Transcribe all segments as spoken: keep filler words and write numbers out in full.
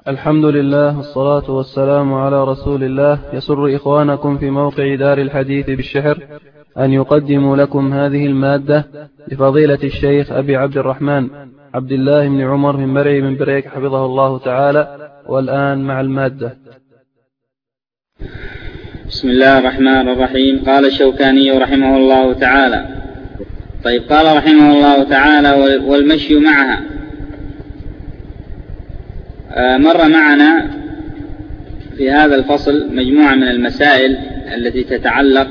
الحمد لله والصلاة والسلام على رسول الله. يسر إخوانكم في موقع دار الحديث بالشحر أن يقدموا لكم هذه المادة لفضيلة الشيخ أبي عبد الرحمن عبد الله بن عمر من مرعي من بريك حفظه الله تعالى. والآن مع المادة. بسم الله الرحمن الرحيم. قال الشوكاني رحمه الله تعالى: طيب، قال رحمه الله تعالى: والمشي معها. مر معنا في هذا الفصل مجموعة من المسائل التي تتعلق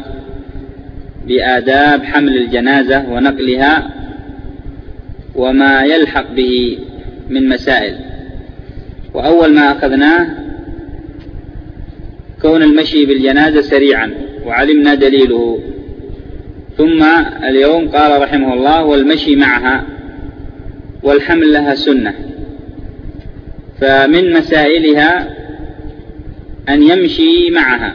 بآداب حمل الجنازة ونقلها وما يلحق به من مسائل. وأول ما أخذناه كون المشي بالجنازة سريعا، وعلمنا دليله. ثم اليوم قال رحمه الله: والمشي معها والحمل لها سنة. فمن مسائلها أن يمشي معها،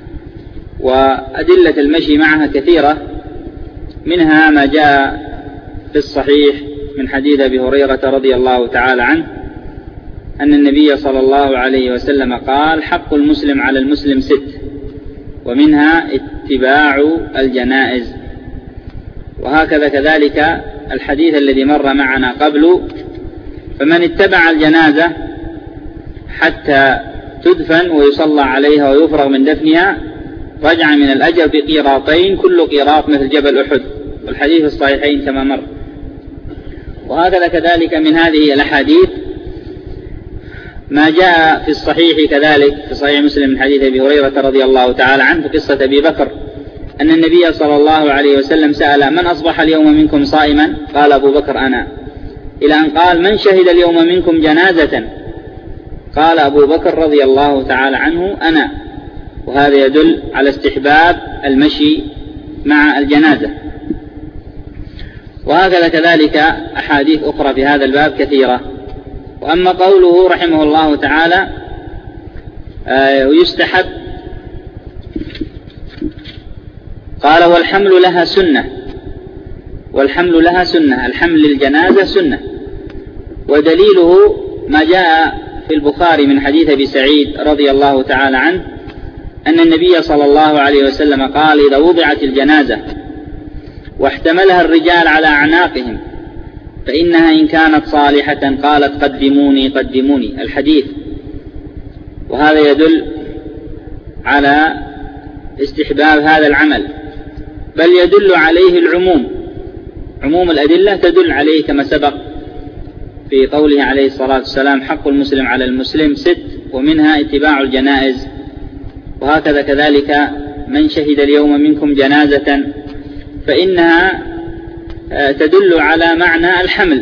وأدلة المشي معها كثيرة، منها ما جاء في الصحيح من حديث أبي هريرة رضي الله تعالى عنه أن النبي صلى الله عليه وسلم قال: حق المسلم على المسلم ست، ومنها اتباع الجنائز. وهكذا كذلك الحديث الذي مر معنا قبل: فمن اتبع الجنازة حتى تدفن ويصلى عليها ويفرغ من دفنها رجع من الأجر بقيراطين، كل قيراط مثل جبل أحد، والحديث الصحيحين كما مر. وهكذا كذلك من هذه الأحاديث ما جاء في الصحيح كذلك في صحيح مسلم من حديث أبي هريرة رضي الله تعالى عنه في قصة أبي بكر أن النبي صلى الله عليه وسلم سأل: من أصبح اليوم منكم صائما؟ قال أبو بكر: أنا. إلى أن قال: من شهد اليوم منكم جنازة؟ قال أبو بكر رضي الله تعالى عنه: أنا. وهذا يدل على استحباب المشي مع الجنازة. وهكذا كذلك أحاديث أخرى في هذا الباب كثيرة. وأما قوله رحمه الله تعالى: ويستحب، قال: والحمل لها سنة. والحمل لها سنة، الحمل للجنازة سنة. ودليله ما جاء في البخاري من حديث أبي سعيد رضي الله تعالى عنه أن النبي صلى الله عليه وسلم قال: إذا وضعت الجنازة واحتملها الرجال على أعناقهم فإنها إن كانت صالحة قالت: قدموني قدموني، الحديث. وهذا يدل على استحباب هذا العمل، بل يدل عليه العموم، عموم الأدلة تدل عليه كما سبق في قوله عليه الصلاة والسلام: حق المسلم على المسلم ست، ومنها اتباع الجنائز. وهكذا كذلك من شهد اليوم منكم جنازة فإنها تدل على معنى الحمل.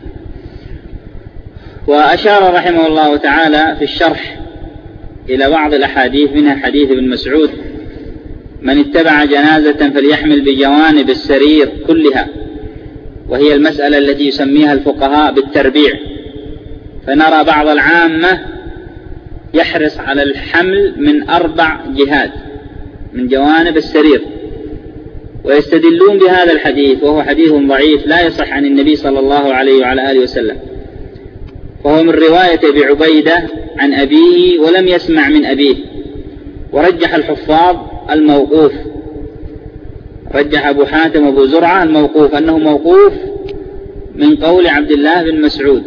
وأشار رحمه الله تعالى في الشرح إلى بعض الأحاديث، منها حديث ابن مسعود: من اتبع جنازة فليحمل بجوانب السرير كلها، وهي المسألة التي يسميها الفقهاء بالتربيع. فنرى بعض العامة يحرص على الحمل من أربع جهات من جوانب السرير، ويستدلون بهذا الحديث، وهو حديث ضعيف لا يصح عن النبي صلى الله عليه وعلى آله وسلم، وهو من رواية أبي عبيدة عن أبيه ولم يسمع من أبيه. ورجح الحفاظ الموقوف، رجح أبو حاتم أبو زرعة الموقوف أنه موقوف من قول عبد الله بن مسعود.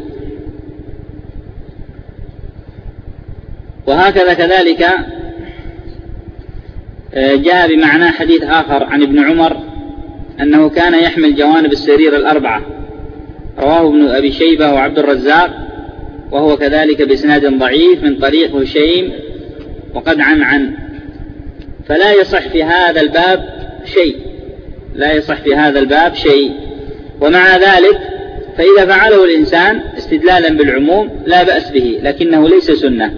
وهكذا كذلك جاء بمعنى حديث آخر عن ابن عمر أنه كان يحمل جوانب السرير الأربعة، رواه ابن أبي شيبة وعبد الرزاق، وهو كذلك بإسناد ضعيف من طريق هشيم وقد عن عن فلا يصح في هذا الباب شيء، لا يصح في هذا الباب شيء. ومع ذلك فإذا فعله الإنسان استدلالا بالعموم لا بأس به، لكنه ليس سنة،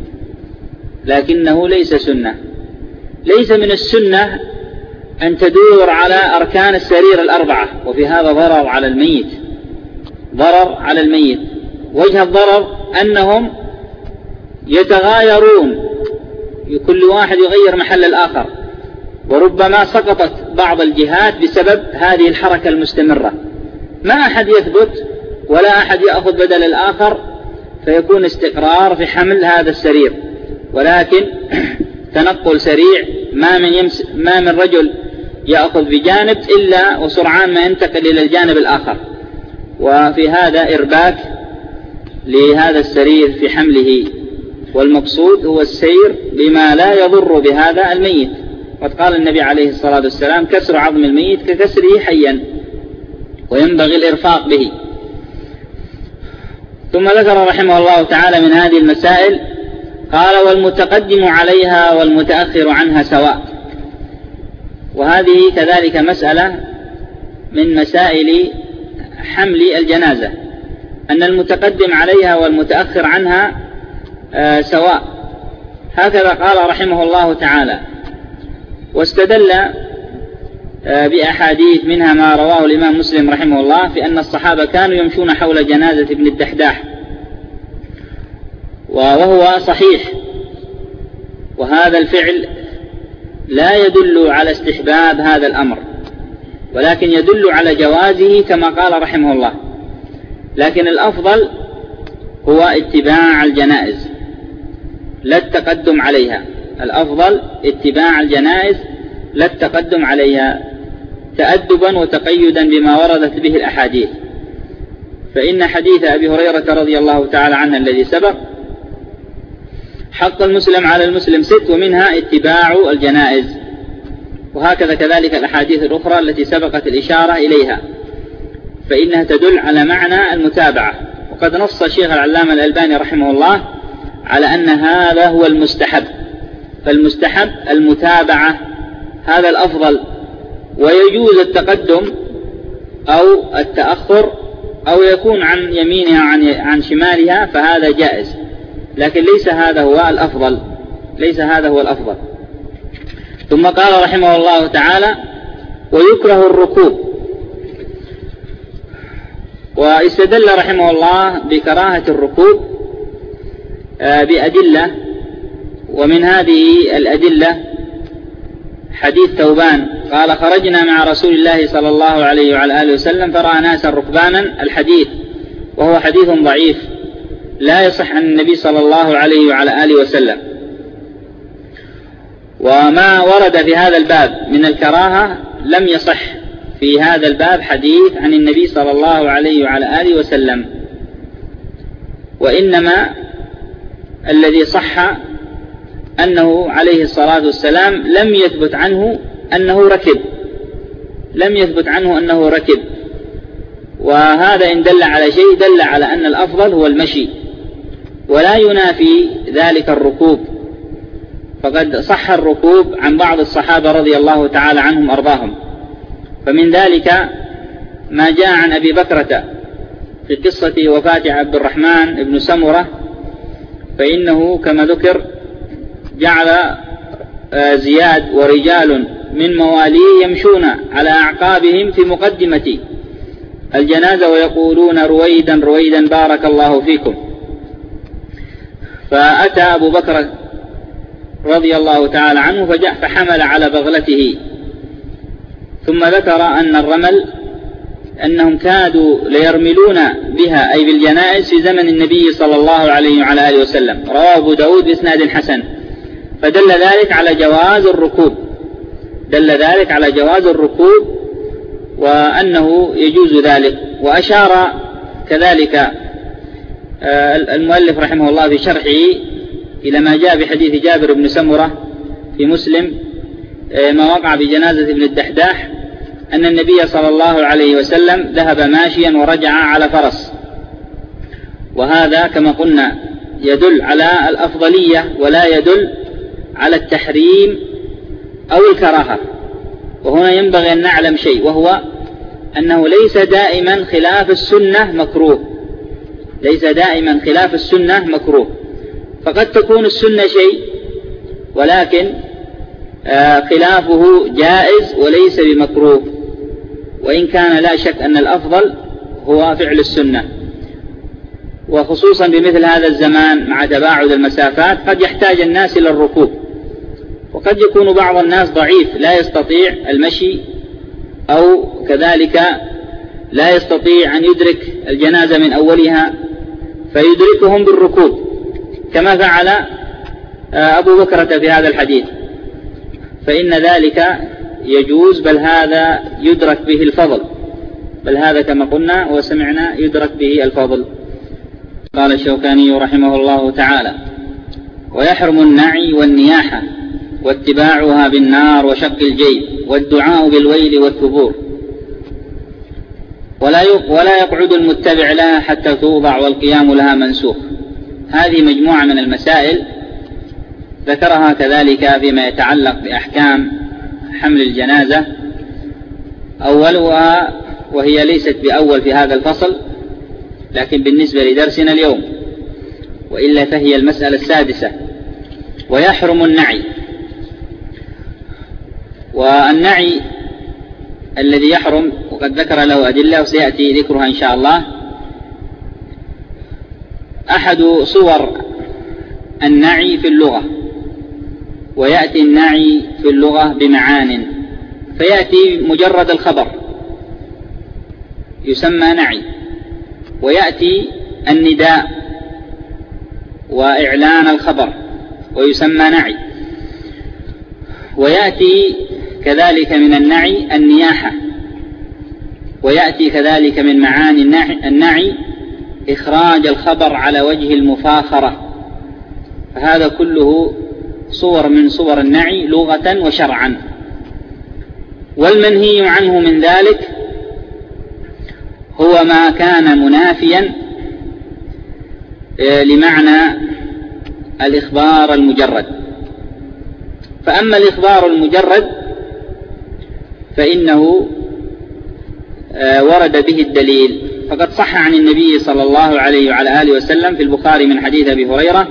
لكنه ليس سنة. ليس من السنة أن تدور على أركان السرير الأربعة، وفي هذا ضرر على الميت، ضرر على الميت. وجه الضرر أنهم يتغايرون، كل واحد يغير محل الآخر، وربما سقطت بعض الجهات بسبب هذه الحركة المستمرة. ما أحد يثبت ولا أحد يأخذ بدل الآخر، فيكون استقرار في حمل هذا السرير، ولكن تنقل سريع، ما من, يمس ما من رجل يأخذ بجانب إلا وسرعان ما ينتقل إلى الجانب الآخر، وفي هذا إرباك لهذا السرير في حمله، والمقصود هو السير بما لا يضر بهذا الميت. وقد قال النبي عليه الصلاة والسلام: كسر عظم الميت ككسره حيا، وينبغي الإرفاق به. ثم ذكر رحمه الله تعالى من هذه المسائل، قال: والمتقدم عليها والمتأخر عنها سواء. وهذه كذلك مسألة من مسائل حمل الجنازة، أن المتقدم عليها والمتأخر عنها آه سواء. هكذا قال رحمه الله تعالى. واستدل آه بأحاديث، منها ما رواه الإمام مسلم رحمه الله في أن الصحابة كانوا يمشون حول جنازة ابن الدحداح، وهو صحيح، وهذا الفعل لا يدل على استحباب هذا الأمر، ولكن يدل على جوازه كما قال رحمه الله. لكن الأفضل هو اتباع الجنائز لا التقدم عليها، الأفضل اتباع الجنائز لا التقدم عليها، تأدبا وتقيدا بما وردت به الأحاديث. فإن حديث أبي هريرة رضي الله تعالى عنه الذي سبق: حق المسلم على المسلم ست، ومنها اتباع الجنائز. وهكذا كذلك الأحاديث الأخرى التي سبقت الإشارة إليها، فإنها تدل على معنى المتابعة. وقد نص الشيخ العلامة الألباني رحمه الله على أن هذا هو المستحب، فالمستحب المتابعة، هذا الأفضل، ويجوز التقدم أو التأخر أو يكون عن يمينها عن عن شمالها، فهذا جائز، لكن ليس هذا هو الأفضل، ليس هذا هو الأفضل. ثم قال رحمه الله تعالى: ويكره الركوب. واستدل رحمه الله بكراهة الركوب بأدلة، ومن هذه الأدلة حديث ثوبان قال: خرجنا مع رسول الله صلى الله عليه وعلى آله وسلم فرأى ناسا ركبانا، الحديث، وهو حديث ضعيف لا يصح عن النبي صلى الله عليه وعلى آله وسلم. وما ورد في هذا الباب من الكراهة لم يصح في هذا الباب حديث عن النبي صلى الله عليه وعلى آله وسلم، وإنما الذي صح أنه عليه الصلاة والسلام لم يثبت عنه أنه ركب، لم يثبت عنه أنه ركب. وهذا إن دل على شيء دل على أن الأفضل هو المشي، ولا ينافي ذلك الركوب، فقد صح الركوب عن بعض الصحابة رضي الله تعالى عنهم أرضاهم. فمن ذلك ما جاء عن أبي بكرة في قصة وفاة عبد الرحمن بن سمرة، فإنه كما ذكر جعل زياد ورجال من مواليه يمشون على أعقابهم في مقدمة الجنازة ويقولون: رويدا رويدا بارك الله فيكم. فأتى أبو بكر رضي الله تعالى عنه فجاء فحمل على بغلته. ثم ذكر أن الرمل أنهم كادوا ليرملون بها، أي بالجنائز، في زمن النبي صلى الله عليه وعلى آله وسلم، رواه أبو داود بإسناد حسن. فدل ذلك على جواز الركوب، دل ذلك على جواز الركوب وأنه يجوز ذلك. وأشار كذلك المؤلف رحمه الله في شرحه إلى ما جاء بحديث جابر بن سمرة في مسلم ما وقع بجنازة ابن الدحداح، أن النبي صلى الله عليه وسلم ذهب ماشيا ورجع على فرس، وهذا كما قلنا يدل على الأفضلية ولا يدل على التحريم أو الكراهة. وهنا ينبغي أن نعلم شيء، وهو أنه ليس دائما خلاف السنة مكروه، ليس دائما خلاف السنة مكروه، فقد تكون السنة شيء ولكن خلافه جائز وليس بمكروه، وإن كان لا شك أن الأفضل هو فعل السنة. وخصوصا بمثل هذا الزمان مع تباعد المسافات قد يحتاج الناس إلى الركوب، وقد يكون بعض الناس ضعيف لا يستطيع المشي، أو كذلك لا يستطيع أن يدرك الجنازة من أولها، فيدركهم بالركوب كما فعل أبو بكرة في هذا الحديث، فإن ذلك يجوز، بل هذا يدرك به الفضل، بل هذا كما قلنا وسمعنا يدرك به الفضل. قال الشوكاني رحمه الله تعالى: ويحرم النعي والنياحة واتباعها بالنار وشق الجيب والدعاء بالويل والثبور، ولا يقعد المتبع لها حتى توضع والقيام لها منسوخ. هذه مجموعة من المسائل ذكرها كذلك فيما يتعلق بأحكام حمل الجنازة. أولها، وهي ليست بأول في هذا الفصل لكن بالنسبة لدرسنا اليوم، وإلا فهي المسألة السادسة: ويحرم النعي. والنعي الذي يحرم وقد ذكر له أدلة وسيأتي ذكرها إن شاء الله. أحد صور النعي في اللغة، ويأتي النعي في اللغة بمعان، فيأتي مجرد الخبر يسمى نعي، ويأتي النداء وإعلان الخبر ويسمى نعي، ويأتي كذلك من النعي النياحة، ويأتي كذلك من معاني النعي إخراج الخبر على وجه المفاخرة. فهذا كله صور من صور النعي لغة وشرعا. والمنهي عنه من ذلك هو ما كان منافيا لمعنى الإخبار المجرد. فأما الإخبار المجرد فإنه ورد به الدليل، فقد صح عن النبي صلى الله عليه وعلى آله وسلم في البخاري من حديث أبي هريرة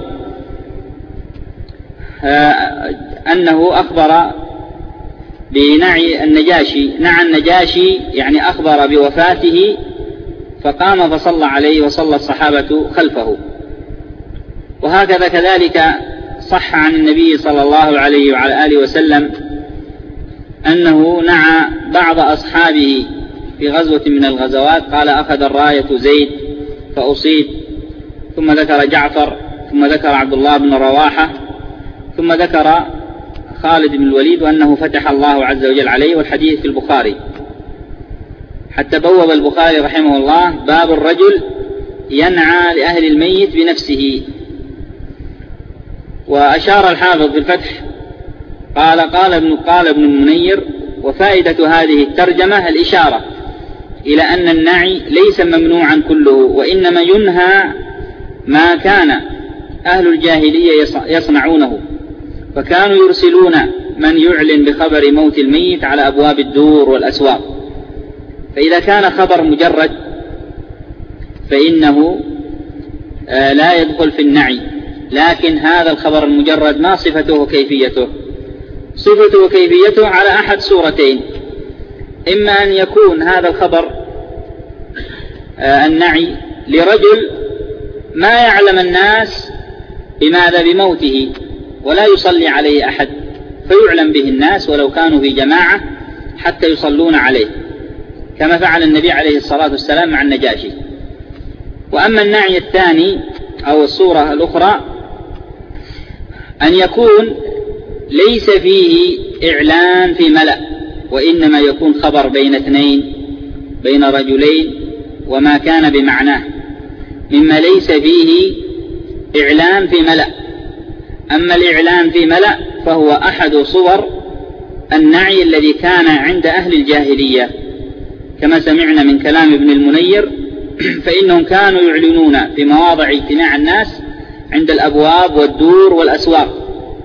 أنه أخبر بنعي النجاشي، نعى النجاشي يعني أخبر بوفاته، فقام فصلى عليه وصلى الصحابة خلفه. وهكذا كذلك صح عن النبي صلى الله عليه وعلى آله وسلم أنه نعى بعض أصحابه في غزوة من الغزوات، قال: أخذ الراية زيد فأصيب، ثم ذكر جعفر، ثم ذكر عبد الله بن رواحة، ثم ذكر خالد بن الوليد وأنه فتح الله عز وجل عليه، والحديث في البخاري، حتى بوب البخاري رحمه الله باب الرجل ينعى لأهل الميت بنفسه. وأشار الحافظ في الفتح قال قال ابن قال ابن المنير: وفائدة هذه الترجمة الإشارة إلى أن النعي ليس ممنوعا كله، وإنما ينهى ما كان أهل الجاهلية يصنعونه، فكانوا يرسلون من يعلن بخبر موت الميت على أبواب الدور والأسواق. فإذا كان خبر مجرد فإنه لا يدخل في النعي، لكن هذا الخبر المجرد ما صفته وكيفيته؟ صفته وكيفيته على أحد صورتين: إما أن يكون هذا الخبر النعي لرجل ما يعلم الناس بماذا بموته ولا يصلي عليه أحد، فيعلم به الناس ولو كانوا في جماعة حتى يصلون عليه، كما فعل النبي عليه الصلاة والسلام مع النجاشي. وأما النعي الثاني أو الصورة الأخرى أن يكون ليس فيه إعلان في ملأ، وإنما يكون خبر بين اثنين، بين رجلين، وما كان بمعناه، مما ليس فيه إعلان في ملأ. أما الإعلان في ملأ فهو أحد صور النعي الذي كان عند أهل الجاهلية، كما سمعنا من كلام ابن المنير، فإنهم كانوا يعلنون في مواضع اجتماع الناس عند الأبواب والدور والأسواق.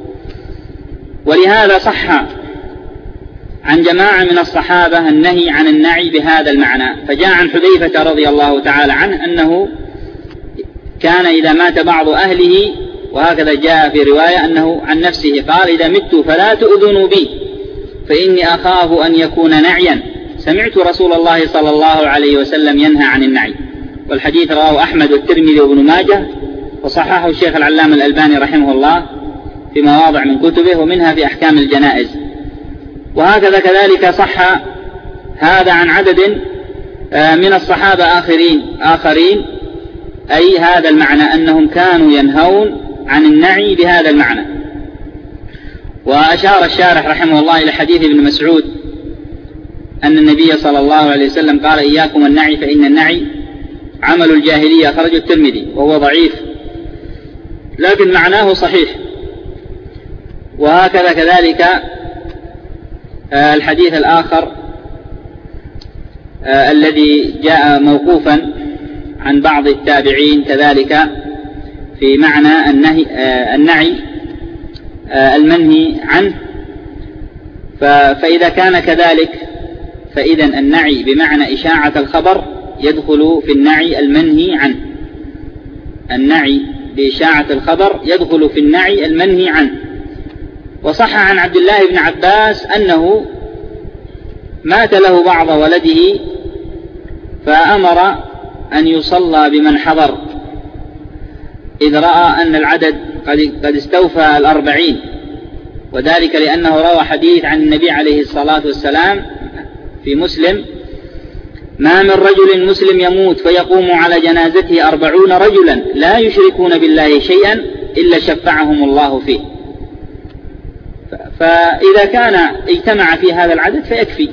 ولهذا صح عن جماعة من الصحابة النهي عن النعي بهذا المعنى. فجاء عن حذيفة رضي الله تعالى عنه أنه كان إذا مات بعض أهله، وهكذا جاء في رواية أنه عن نفسه قال: إذا مت فلا تؤذنوا بي فإني أخاف أن يكون نعيا، سمعت رسول الله صلى الله عليه وسلم ينهى عن النعي. والحديث رواه أحمد والترمذي وابن ماجه، وصححه الشيخ العلامة الألباني رحمه الله في مواضع من كتبه، ومنها في أحكام الجنائز. وهكذا كذلك صح هذا عن عدد من الصحابة آخرين آخرين أي هذا المعنى، أنهم كانوا ينهون عن النعي بهذا المعنى. وأشار الشارح رحمه الله إلى حديث ابن مسعود أن النبي صلى الله عليه وسلم قال: إياكم النعي فإن النعي عمل الجاهلية، أخرجه الترمذي، وهو ضعيف لكن معناه صحيح. وهكذا كذلك الحديث الآخر الذي جاء موقوفا عن بعض التابعين كذلك في معنى النهي النعي المنهي عنه. فإذا كان كذلك فإذا النعي بمعنى إشاعة الخبر يدخل في النعي المنهي عنه. النعي بإشاعة الخبر يدخل في النعي المنهي عنه. وصح عن عبد الله بن عباس أنه مات له بعض ولده فأمر أن يصلى بمن حضر، إذ رأى أن العدد قد استوفى الأربعين، وذلك لأنه روى حديث عن النبي عليه الصلاة والسلام في مسلم: ما من رجل مسلم يموت فيقوم على جنازته أربعون رجلا لا يشركون بالله شيئا إلا شفعهم الله فيه. فإذا كان اجتمع في هذا العدد فيكفي،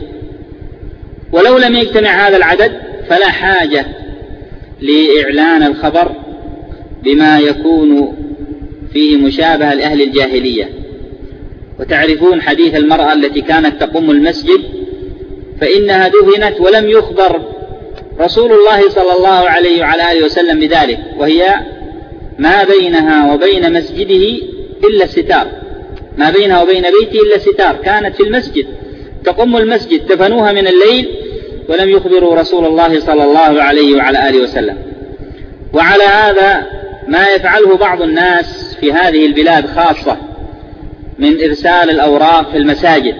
ولو لم يجتمع هذا العدد فلا حاجة لإعلان الخبر بما يكون فيه مشابهة لأهل الجاهلية. وتعرفون حديث المرأة التي كانت تقوم المسجد فإنها دفنت ولم يخبر رسول الله صلى الله عليه وعلى آله وسلم بذلك، وهي ما بينها وبين مسجده إلا الستار، ما بينها وبين بيته إلا الستار، كانت في المسجد تقوم المسجد، دفنوها من الليل ولم يخبروا رسول الله صلى الله عليه وعلى آله وسلم. وعلى هذا ما يفعله بعض الناس في هذه البلاد خاصة من إرسال الأوراق في المساجد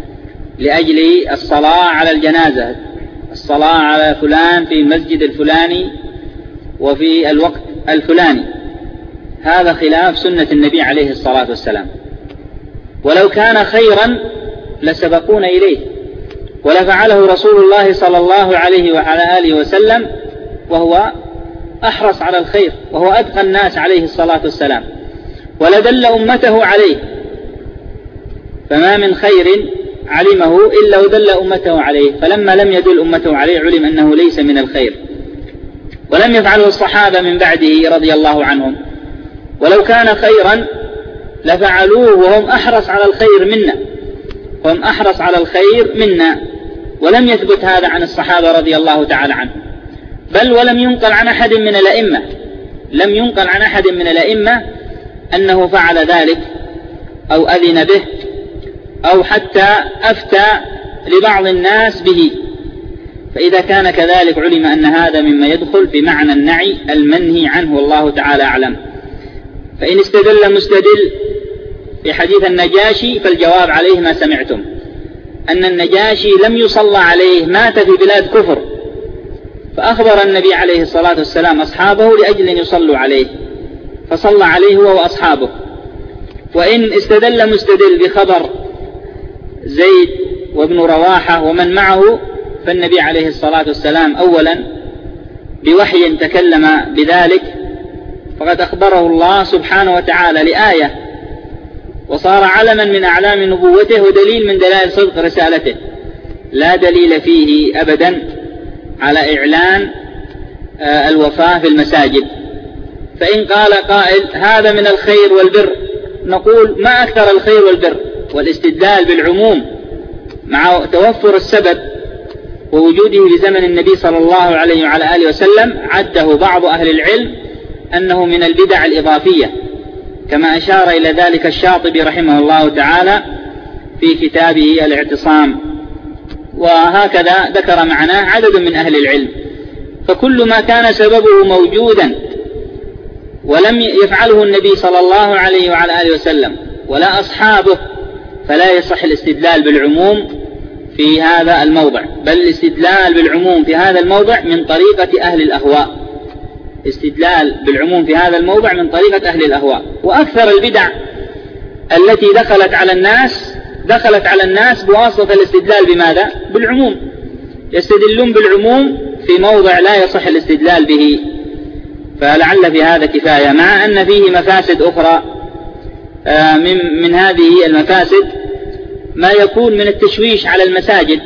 لأجل الصلاة على الجنازة، الصلاة على فلان في المسجد الفلاني وفي الوقت الفلاني. هذا خلاف سنة النبي عليه الصلاة والسلام، ولو كان خيرا لسبقونا إليه ولفعله رسول الله صلى الله عليه وعلى آله وسلم، وهو أحرص على الخير وهو أتقى الناس عليه الصلاة والسلام، ولدل أمته عليه. فما من خير علمه إلا ودل أمته عليه، فلما لم يدل أمته عليه علم أنه ليس من الخير. ولم يفعله الصحابة من بعده رضي الله عنهم، ولو كان خيرا لفعلوه وهم أحرص على الخير منا، هم أحرص على الخير منا. ولم يثبت هذا عن الصحابة رضي الله تعالى عنهم، بل ولم ينقل عن أحد من الأئمة، لم ينقل عن أحد من الأئمة أنه فعل ذلك أو أذن به أو حتى أفتى لبعض الناس به. فإذا كان كذلك علم أن هذا مما يدخل في معنى النعي المنهي عنه، والله تعالى أعلم. فإن استدل مستدل في حديث النجاشي فالجواب عليه ما سمعتم، أن النجاشي لم يصلى عليه، مات في بلاد كفر، فأخبر النبي عليه الصلاة والسلام أصحابه لأجل أن يصلوا عليه، فصلى عليه هو وأصحابه. وإن استدل مستدل بخبر زيد وابن رواحة ومن معه، فالنبي عليه الصلاة والسلام أولا بوحي تكلم بذلك، فقد أخبره الله سبحانه وتعالى لآية، وصار علما من أعلام نبوته ودليل من دلائل صدق رسالته، لا دليل فيه أبدا على إعلان الوفاة في المساجد. فإن قال قائل هذا من الخير والبر، نقول ما أكثر الخير والبر، والاستدلال بالعموم مع توفر السبب ووجوده بزمن النبي صلى الله عليه وعلى آله وسلم عده بعض أهل العلم أنه من البدع الإضافية، كما أشار إلى ذلك الشاطبي رحمه الله تعالى في كتابه الاعتصام. وهكذا ذكر معناه عدد من أهل العلم. فكل ما كان سببه موجودا ولم يفعله النبي صلى الله عليه وعلى آله وسلم ولا أصحابه فلا يصح الاستدلال بالعموم في هذا الموضع، بل الاستدلال بالعموم في هذا الموضع من طريقة أهل الأهواء، استدلال بالعموم في هذا الموضع من طريقة أهل الأهواء. وأكثر البدع التي دخلت على الناس دخلت على الناس بواسطة الاستدلال بماذا؟ بالعموم، يستدلون بالعموم في موضع لا يصح الاستدلال به. فلعل في هذا كفاية، مع أن فيه مفاسد أخرى. من, من هذه المفاسد ما يكون من التشويش على المساجد،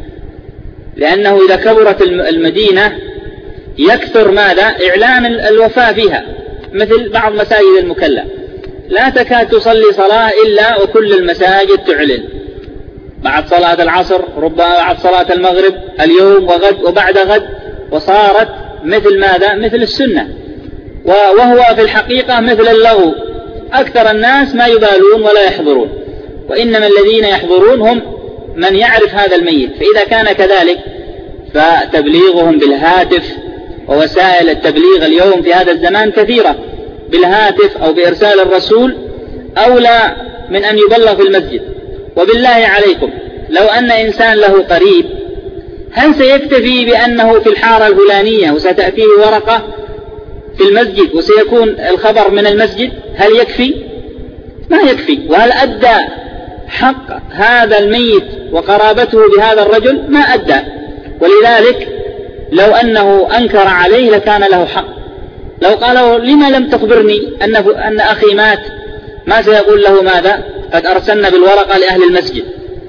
لأنه إذا كبرت المدينة يكثر ماذا؟ إعلان الوفاة فيها، مثل بعض مساجد المكلا لا تكاد تصلي صلاة إلا وكل المساجد تعلن بعد صلاة العصر، ربما بعد صلاة المغرب، اليوم وغد وبعد غد، وصارت مثل ماذا؟ مثل السنة، وهو في الحقيقة مثل اللغو. أكثر الناس ما يبالون ولا يحضرون، وإنما الذين يحضرون هم من يعرف هذا الميت. فإذا كان كذلك فتبليغهم بالهاتف، ووسائل التبليغ اليوم في هذا الزمان كثيرة، بالهاتف أو بإرسال الرسول أولى من أن يبلغ في المسجد. وبالله عليكم لو أن إنسان له قريب، هل سيكتفي بأنه في الحارة الفلانية وستأتيه ورقة في المسجد وسيكون الخبر من المسجد؟ هل يكفي؟ ما يكفي. وهل أدى حق هذا الميت وقرابته بهذا الرجل؟ ما أدى. ولذلك لو أنه أنكر عليه لكان له حق. لو قال لما لم تخبرني أن, أن أخي مات، ما سيقول له ماذا؟ قد أرسلنا بالورقة لأهل المسجد.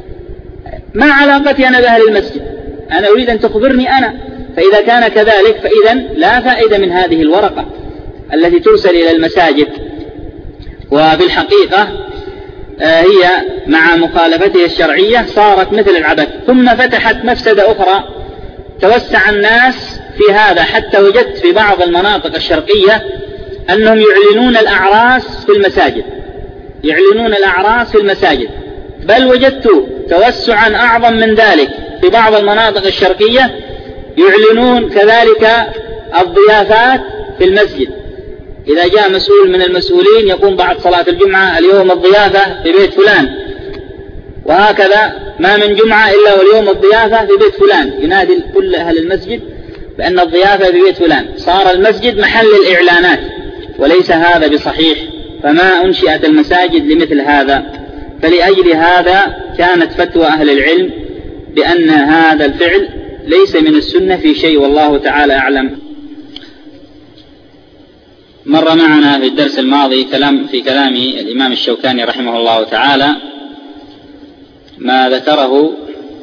ما علاقتي أنا بأهل المسجد؟ أنا أريد أن تخبرني أنا. فإذا كان كذلك فإذا لا فائدة من هذه الورقة التي ترسل إلى المساجد. وفي الحقيقة هي مع مخالفتها الشرعية صارت مثل العبث. ثم فتحت مفسدة أخرى، توسع الناس في هذا، حتى وجدت في بعض المناطق الشرقية أنهم يعلنون الأعراس في المساجد، يعلنون الأعراس في المساجد. بل وجدت توسعا أعظم من ذلك في بعض المناطق الشرقية، يعلنون كذلك الضيافات في المسجد. إذا جاء مسؤول من المسؤولين يقوم بعد صلاة الجمعة اليوم الضيافة في بيت فلان، وهكذا ما من جمعة إلا واليوم الضيافة في بيت فلان، ينادي كل أهل المسجد بأن الضيافة في بيت فلان. صار المسجد محل الإعلانات، وليس هذا بصحيح. فما أنشئت المساجد لمثل هذا. فلأجل هذا كانت فتوى أهل العلم بأن هذا الفعل ليس من السنة في شيء، والله تعالى أعلم. مر معنا في الدرس الماضي كلام في كلام الإمام الشوكاني رحمه الله تعالى ما ذكره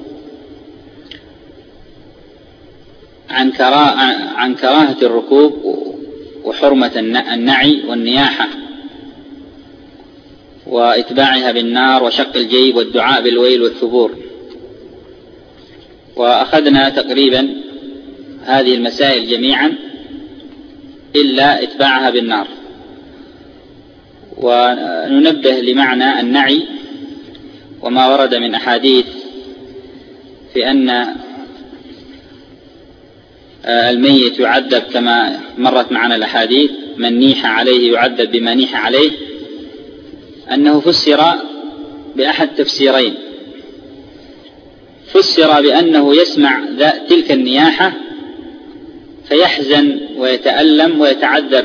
عن كراهة عن كراهة الركوب وحرمة النعي والنياحة وإتباعها بالنار وشق الجيب والدعاء بالويل والثبور. وأخذنا تقريبا هذه المسائل جميعا إلا إتباعها بالنار. وننبه لمعنى النعي وما ورد من أحاديث في أن الميت يعذب كما مرت معنا الأحاديث، من نيح عليه يعذب بما نيح عليه، أنه فسر بأحد تفسيرين. فسر بأنه يسمع تلك النياحة فيحزن ويتألم ويتعذب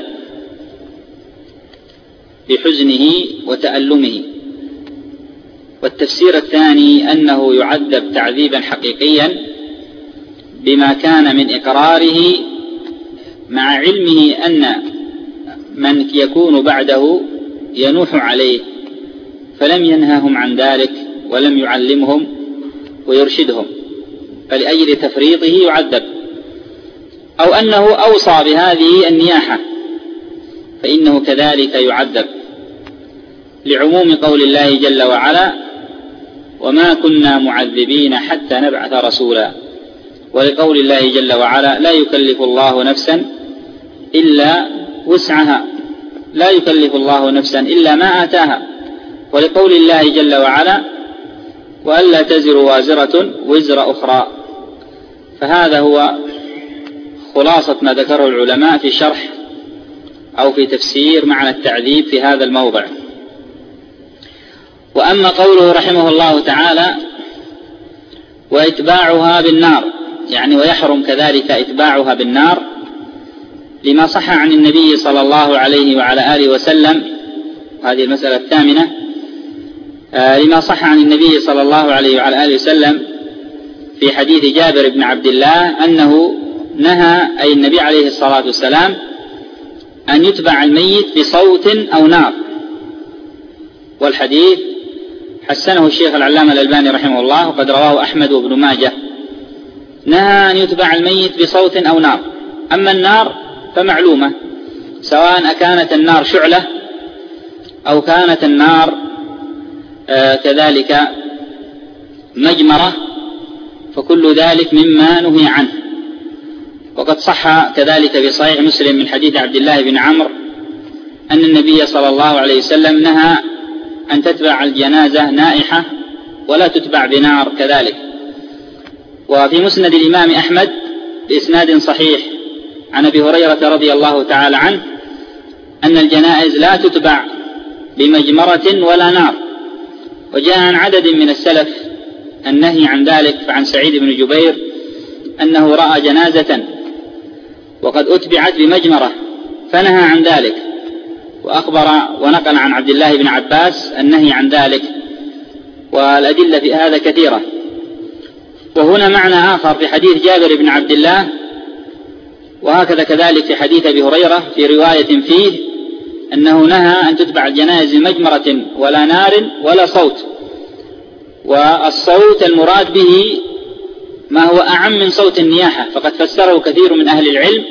بحزنه وتألمه. والتفسير الثاني أنه يعذب تعذيبا حقيقيا بما كان من إقراره مع علمه أن من يكون بعده ينوح عليه، فلم ينهاهم عن ذلك ولم يعلمهم ويرشدهم، فلأجل تفريطه يعذب. أو أنه أوصى بهذه النياحة فإنه كذلك يعذب، لعموم قول الله جل وعلا: وما كنا معذبين حتى نبعث رسولا، ولقول الله جل وعلا: لا يكلف الله نفسا إلا وسعها، لا يكلف الله نفسا إلا ما آتاها، ولقول الله جل وعلا: وألا تزر وازرة وزر أخرى. فهذا هو خلاصة ما ذكره العلماء في شرح أو في تفسير معنى التعذيب في هذا الموضع. وأما قوله رحمه الله تعالى: وإتباعها بالنار، يعني ويحرم كذلك إتباعها بالنار، لما صح عن النبي صلى الله عليه وعلى آله وسلم. هذه المسألة الثامنة، لما صح عن النبي صلى الله عليه وعلى آله وسلم في حديث جابر بن عبد الله أنه نهى، أي النبي عليه الصلاة والسلام أن يتبع الميت بصوت أو نار. والحديث حسنه الشيخ العلامة الألباني رحمه الله، وقد رواه أحمد وابن ماجه. نهى أن يتبع الميت بصوت أو نار. أما النار فمعلومة، سواء أكانت النار شعلة أو كانت النار آه كذلك مجمرة، فكل ذلك مما نهي عنه. وقد صح كذلك في صحيح مسلم من حديث عبد الله بن عمرو أن النبي صلى الله عليه وسلم نهى أن تتبع الجنازة نائحة ولا تتبع بنار كذلك. وفي مسند الإمام أحمد بإسناد صحيح عن أبي هريرة رضي الله تعالى عنه أن الجنائز لا تتبع بمجمرة ولا نار. وجاء عن عدد من السلف النهي عن ذلك، فعن سعيد بن جبير أنه رأى جنازة وقد أتبعت بمجمرة فنهى عن ذلك، وأخبر ونقل عن عبد الله بن عباس النهي عن ذلك، والأدلة في هذا كثيرة. وهنا معنى آخر في حديث جابر بن عبد الله، وهكذا كذلك في حديث أبي هريرة في رواية فيه أنه نهى أن تتبع الجنائز بمجمرة ولا نار ولا صوت. والصوت المراد به ما هو أعم من صوت النياحة، فقد فسره كثير من أهل العلم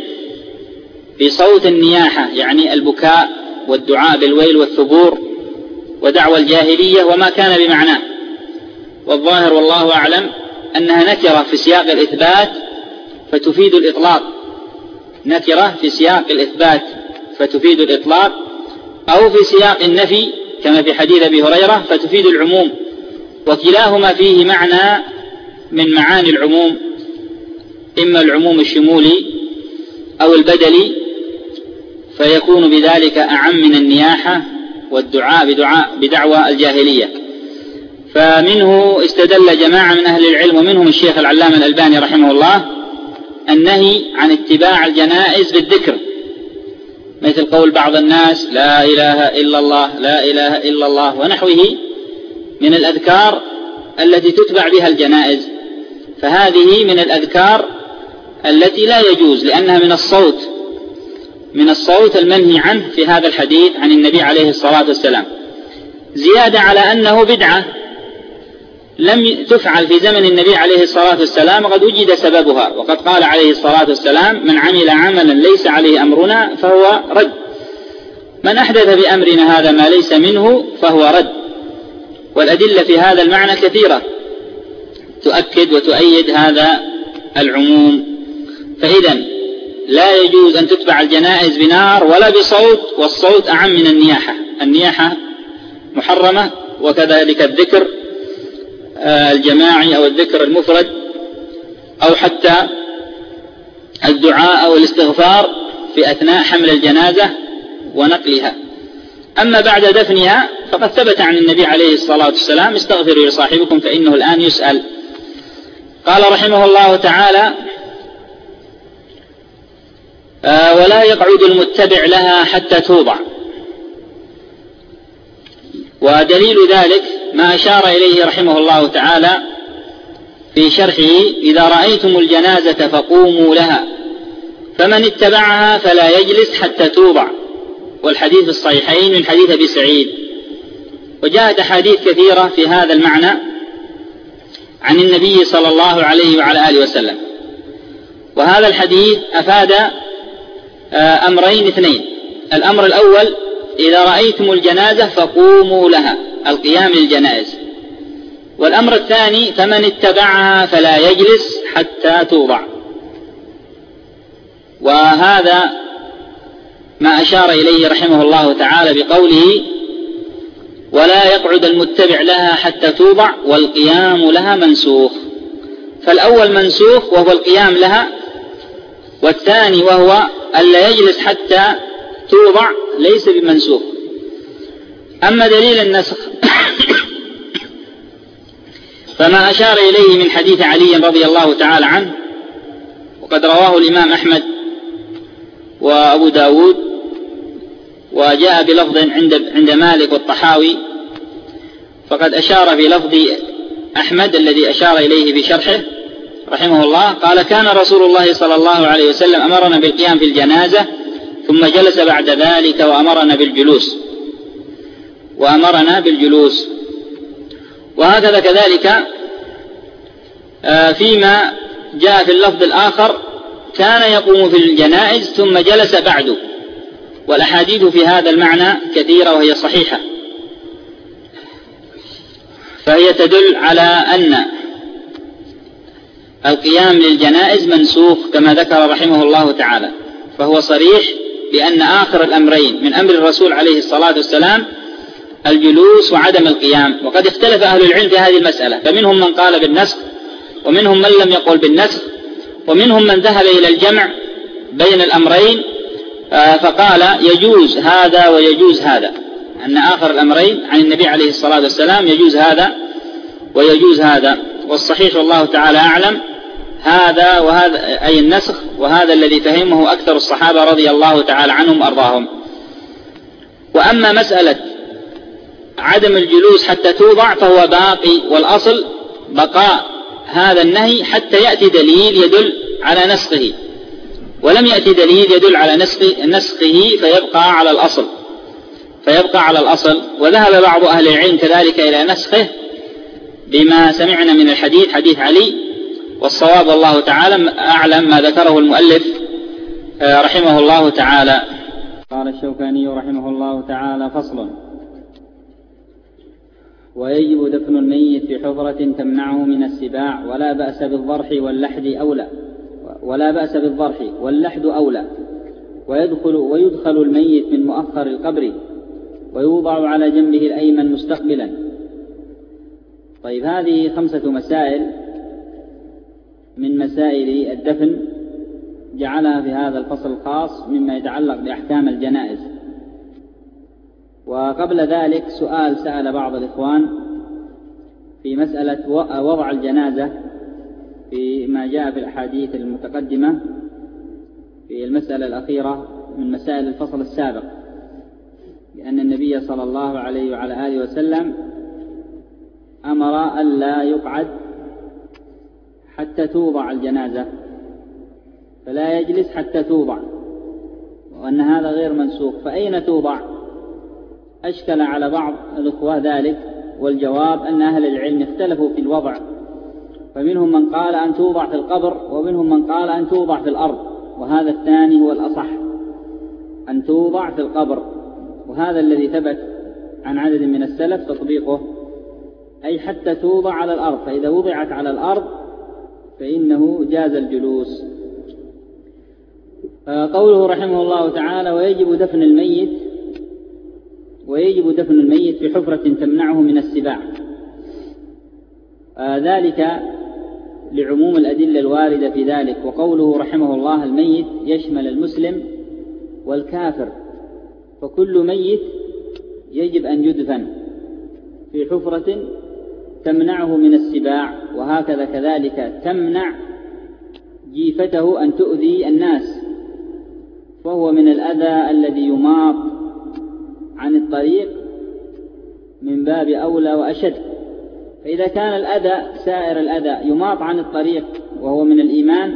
بصوت النياحة، يعني البكاء والدعاء بالويل والثبور ودعوى الجاهلية وما كان بمعناه. والظاهر والله أعلم أنها نكرة في سياق الإثبات فتفيد الإطلاق، نكرة في سياق الإثبات فتفيد الإطلاق، أو في سياق النفي كما في حديث أبي هريرة فتفيد العموم، وكلاهما فيه معنى من معاني العموم، إما العموم الشمولي أو البدلي، فيكون بذلك أعم من النياحة والدعاء بدعاء بدعوى الجاهلية. فمنه استدل جماعة من أهل العلم ومنهم الشيخ العلامة الألباني رحمه الله النهي عن اتباع الجنائز بالذكر، مثل قول بعض الناس لا إله إلا الله لا إله إلا الله ونحوه من الأذكار التي تتبع بها الجنائز، فهذه من الأذكار التي لا يجوز، لأنها من الصوت من الصوت المنهي عنه في هذا الحديث عن النبي عليه الصلاة والسلام، زيادة على أنه بدعة لم تفعل في زمن النبي عليه الصلاة والسلام وقد وجد سببها. وقد قال عليه الصلاة والسلام من عمل عملا ليس عليه أمرنا فهو رد، من أحدث بأمرنا هذا ما ليس منه فهو رد. والأدلة في هذا المعنى كثيرة تؤكد وتؤيد هذا العموم. فإذا لا يجوز أن تتبع الجنائز بنار ولا بصوت، والصوت أعم من النياحة، النياحة محرمة، وكذلك الذكر الجماعي أو الذكر المفرد أو حتى الدعاء أو الاستغفار في أثناء حمل الجنازة ونقلها. أما بعد دفنها فقد ثبت عن النبي عليه الصلاة والسلام استغفروا لصاحبكم فإنه الآن يسأل. قال رحمه الله تعالى آه ولا يقعد المتبع لها حتى توضع. ودليل ذلك ما أشار إليه رحمه الله تعالى في شرحه إذا رأيتم الجنازة فقوموا لها فمن اتبعها فلا يجلس حتى توضع، والحديث الصحيحين من حديث أبي سعيد. وجاءت أحاديث كثيرة في هذا المعنى عن النبي صلى الله عليه وعلى آله وسلم. وهذا الحديث أفاد أمرين اثنين: الأمر الأول إذا رأيتم الجنازة فقوموا لها، القيام للجنائز. والأمر الثاني فمن اتبعها فلا يجلس حتى توضع. وهذا ما أشار إليه رحمه الله تعالى بقوله ولا يقعد المتبع لها حتى توضع والقيام لها منسوخ. فالأول منسوخ وهو القيام لها، والثاني وهو ألا يجلس حتى توضع ليس بمنسوخ. أما دليل النسخ فما أشار إليه من حديث علي رضي الله تعالى عنه، وقد رواه الإمام أحمد وأبو داود، وجاء بلفظ عند عند مالك والطحاوي، فقد أشار في لفظ أحمد الذي أشار إليه بشرحه رحمه الله قال كان رسول الله صلى الله عليه وسلم أمرنا بالقيام في الجنازة ثم جلس بعد ذلك وأمرنا بالجلوس وأمرنا بالجلوس وهكذا كذلك فيما جاء في اللفظ الآخر كان يقوم في الجنائز ثم جلس بعد، والأحاديث في هذا المعنى كثيرة وهي صحيحة، فهي تدل على أن القيام للجنائز منسوخ كما ذكر رحمه الله تعالى، فهو صريح بأن آخر الأمرين من أمر الرسول عليه الصلاة والسلام الجلوس وعدم القيام. وقد اختلف أهل العلم في هذه المسألة، فمنهم من قال بالنسخ ومنهم من لم يقل بالنسخ، ومنهم من ذهب إلى الجمع بين الأمرين فقال يجوز هذا ويجوز هذا، أن آخر الأمرين عن النبي عليه الصلاة والسلام يجوز هذا ويجوز هذا، والصحيح والله تعالى أعلم هذا وهذا أي النسخ، وهذا الذي فهمه أكثر الصحابة رضي الله تعالى عنهم وأرضاهم. وأما مسألة عدم الجلوس حتى توضع فهو باقي، والأصل بقاء هذا النهي حتى يأتي دليل يدل على نسخه، ولم يأتي دليل يدل على نسخه فيبقى على الأصل فيبقى على الأصل وذهب بعض أهل العلم كذلك إلى نسخه بما سمعنا من الحديث حديث علي، والصواب والله تعالى أعلم ما ذكره المؤلف رحمه الله تعالى. قال الشوكاني رحمه الله تعالى: فصل: ويجب دفن الميت في حفرة تمنعه من السباع، ولا بأس بالضرح واللحد أولى ولا بأس بالضرح واللحد أولى ويدخل, ويدخل الميت من مؤخر القبر ويوضع على جنبه الأيمن مستقبلا. طيب، هذه خمسة مسائل من مسائل الدفن جعلها في هذا الفصل الخاص مما يتعلق بأحكام الجنائز. وقبل ذلك سؤال سأل بعض الإخوان في مسألة وضع الجنازة فيما جاء في الأحاديث المتقدمة في المسألة الأخيرة من مسائل الفصل السابق، لأن النبي صلى الله عليه وعلى آله وسلم أمر ألا يقعد حتى توضع الجنازة، فلا يجلس حتى توضع، وأن هذا غير منسوخ. فأين توضع؟ أشكل على بعض الأخوة ذلك، والجواب أن أهل العلم اختلفوا في الوضع، فمنهم من قال أن توضع في القبر، ومنهم من قال أن توضع في الأرض، وهذا الثاني هو الأصح، أن توضع في القبر، وهذا الذي ثبت عن عدد من السلف تطبيقه، أي حتى توضع على الأرض، فإذا وضعت على الأرض فإنه جاز الجلوس. قوله رحمه الله تعالى: ويجب دفن الميت ويجب دفن الميت في حفرة تمنعه من السباع، ذلك لعموم الأدلة الواردة في ذلك. وقوله رحمه الله: الميت يشمل المسلم والكافر، فكل ميت يجب أن يدفن في حفرة تمنعه من السباع، وهكذا كذلك تمنع جيفته أن تؤذي الناس، فهو من الأذى الذي يماط عن الطريق من باب أولى وأشد. فإذا كان الأذى سائر الأذى يماط عن الطريق وهو من الإيمان،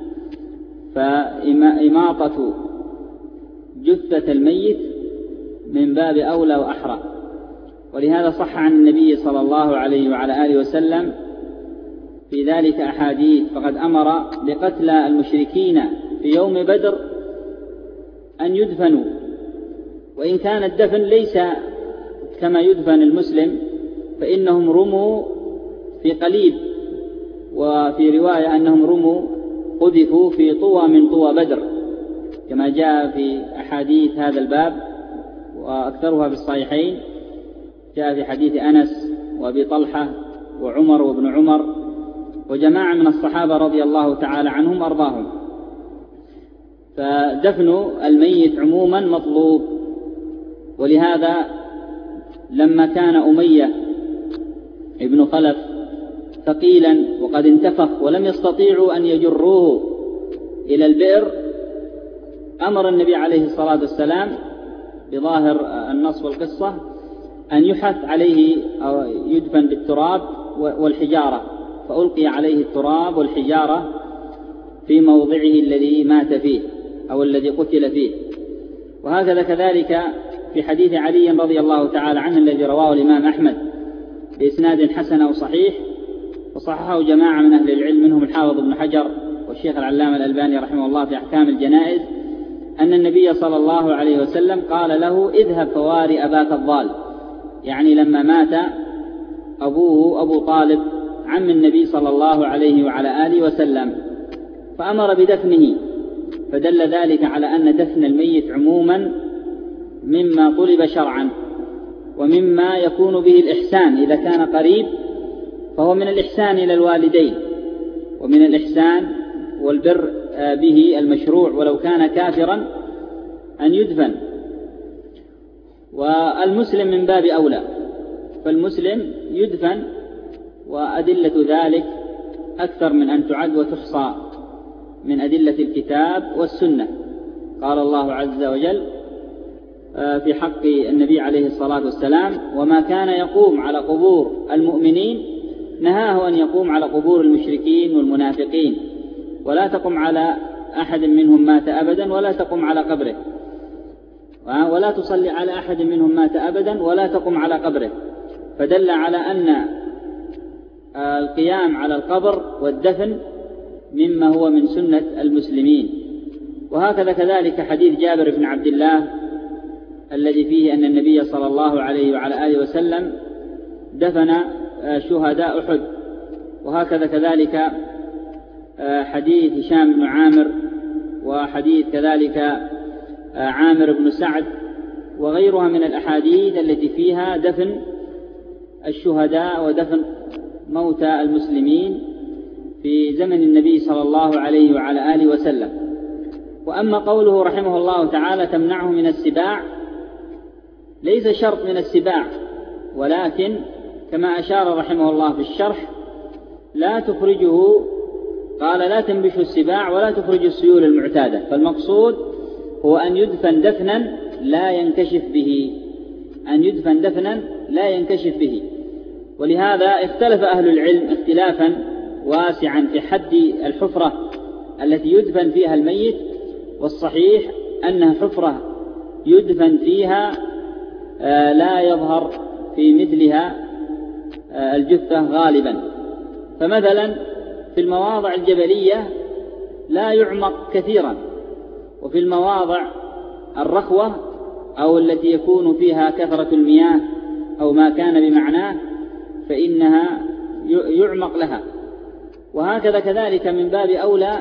فإماطة جثة الميت من باب أولى وأحرى. ولهذا صح عن النبي صلى الله عليه وعلى آله وسلم في ذلك أحاديث، فقد أمر بقتل المشركين في يوم بدر أن يدفنوا، وإن كان الدفن ليس كما يدفن المسلم، فإنهم رموا في قليب، وفي رواية أنهم رموا قذفوا في طوى من طوى بدر، كما جاء في أحاديث هذا الباب وأكثرها في الصحيحين. جاء في حديث أنس وأبي طلحة وعمر وابن عمر وجماعة من الصحابة رضي الله تعالى عنهم أرضاهم. فدفن الميت عموما مطلوب. ولهذا لما كان أمية ابن خلف ثقيلا وقد انتفخ ولم يستطيعوا أن يجروه إلى البئر، أمر النبي عليه الصلاة والسلام بظاهر النص والقصة أن يحث عليه أو يدفن بالتراب والحجارة، فألقي عليه التراب والحجارة في موضعه الذي مات فيه أو الذي قتل فيه. وهكذا كذلك في حديث علي رضي الله تعالى عنه الذي رواه الإمام أحمد بإسناد حسن أو صحيح، وصححه جماعة من أهل العلم منهم الحافظ بن حجر والشيخ العلامة الألباني رحمه الله في أحكام الجنائز، أن النبي صلى الله عليه وسلم قال له: اذهب فواري أباك الضال، يعني لما مات أبوه أبو طالب عم النبي صلى الله عليه وعلى آله وسلم، فأمر بدفنه، فدل ذلك على أن دفن الميت عموما مما طلب شرعا ومما يكون به الإحسان، إذا كان قريب فهو من الإحسان إلى الوالدين ومن الإحسان والبر به المشروع، ولو كان كافرا أن يدفن. والمسلم من باب أولى، فالمسلم يدفن، وأدلة ذلك أكثر من أن تعد وتحصى من أدلة الكتاب والسنة. قال الله عز وجل في حق النبي عليه الصلاة والسلام: وما كان يقوم على قبور المؤمنين نهاه أن يقوم على قبور المشركين والمنافقين، ولا تقم على أحد منهم مات أبدا ولا تقم على قبره، ولا تصلي على أحد منهم مات أبدا ولا تقم على قبره، فدل على أن القيام على القبر والدفن مما هو من سنة المسلمين. وهكذا كذلك حديث جابر بن عبد الله الذي فيه أن النبي صلى الله عليه وعلى آله وسلم دفن شهداء أحد. وهكذا كذلك حديث هشام بن عامر، وحديث كذلك عامر بن سعد، وغيرها من الأحاديث التي فيها دفن الشهداء ودفن موتى المسلمين في زمن النبي صلى الله عليه وعلى آله وسلم. وأما قوله رحمه الله تعالى: تمنعه من السباع، ليس شرط من السباع، ولكن كما أشار رحمه الله في الشرح: لا تخرجه، قال: لا تنبش السباع ولا تخرج السيول المعتادة، فالمقصود هو أن يدفن دفنا لا ينكشف به، أن يدفن دفنا لا ينكشف به. ولهذا اختلف أهل العلم اختلافا واسعا في حد الحفرة التي يدفن فيها الميت، والصحيح أنها حفرة يدفن فيها لا يظهر في مثلها الجثة غالبا. فمثلا في المواضع الجبلية لا يعمق كثيرا، وفي المواضع الرخوة أو التي يكون فيها كثرة المياه أو ما كان بمعناه فإنها يعمق لها. وهكذا كذلك من باب أولى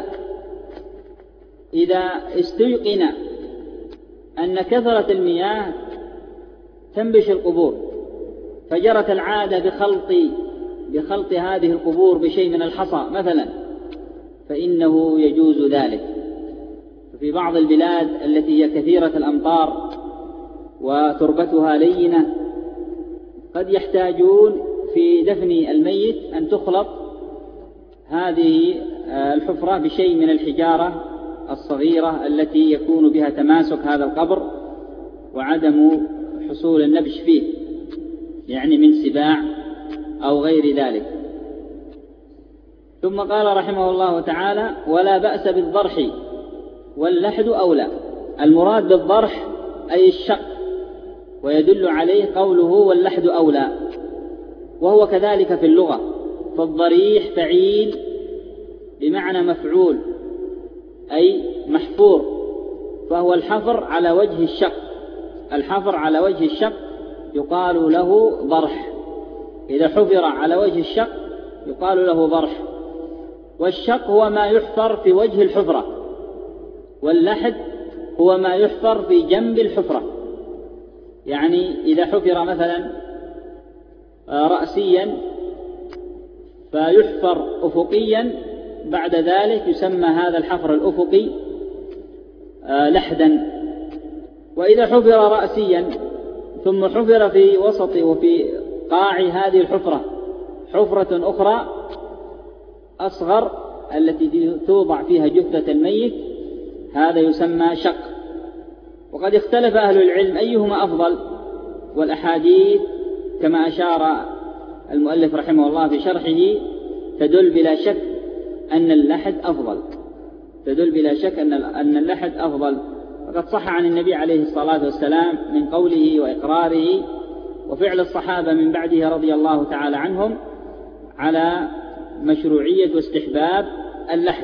إذا استيقن أن كثرة المياه تنبش القبور، فجرت العادة بخلط بخلط هذه القبور بشيء من الحصى مثلا، فإنه يجوز ذلك. في بعض البلاد التي هي كثيرة الأمطار وتربتها لينة قد يحتاجون في دفن الميت أن تخلط هذه الحفرة بشيء من الحجارة الصغيرة التي يكون بها تماسك هذا القبر وعدم حصول النبش فيه، يعني من سباع أو غير ذلك. ثم قال رحمه الله تعالى: ولا بأس بالضرح واللحد أولى. المراد بالضرح أي الشق، ويدل عليه قوله واللحد أولى، وهو كذلك في اللغة، فالضريح فعيل بمعنى مفعول أي محفور، فهو الحفر على وجه الشق. الحفر على وجه الشق يقال له ضرح، إذا حفر على وجه الشق يقال له ضرح. والشق هو ما يحفر في وجه الحفرة، واللحد هو ما يحفر في جنب الحفرة. يعني إذا حفر مثلا رأسيا فيحفر أفقيا، بعد ذلك يسمى هذا الحفر الأفقي لحدا. وإذا حفر رأسيا ثم حفر في وسط وفي قاع هذه الحفرة حفرة أخرى أصغر التي توضع فيها جثة الميت، هذا يسمى شق. وقد اختلف أهل العلم أيهما أفضل، والأحاديث كما أشار المؤلف رحمه الله في شرحه تدل بلا شك أن اللحد أفضل، تدل بلا شك أن اللحد أفضل. فقد صح عن النبي عليه الصلاة والسلام من قوله وإقراره وفعل الصحابة من بعده رضي الله تعالى عنهم على مشروعية واستحباب اللحد،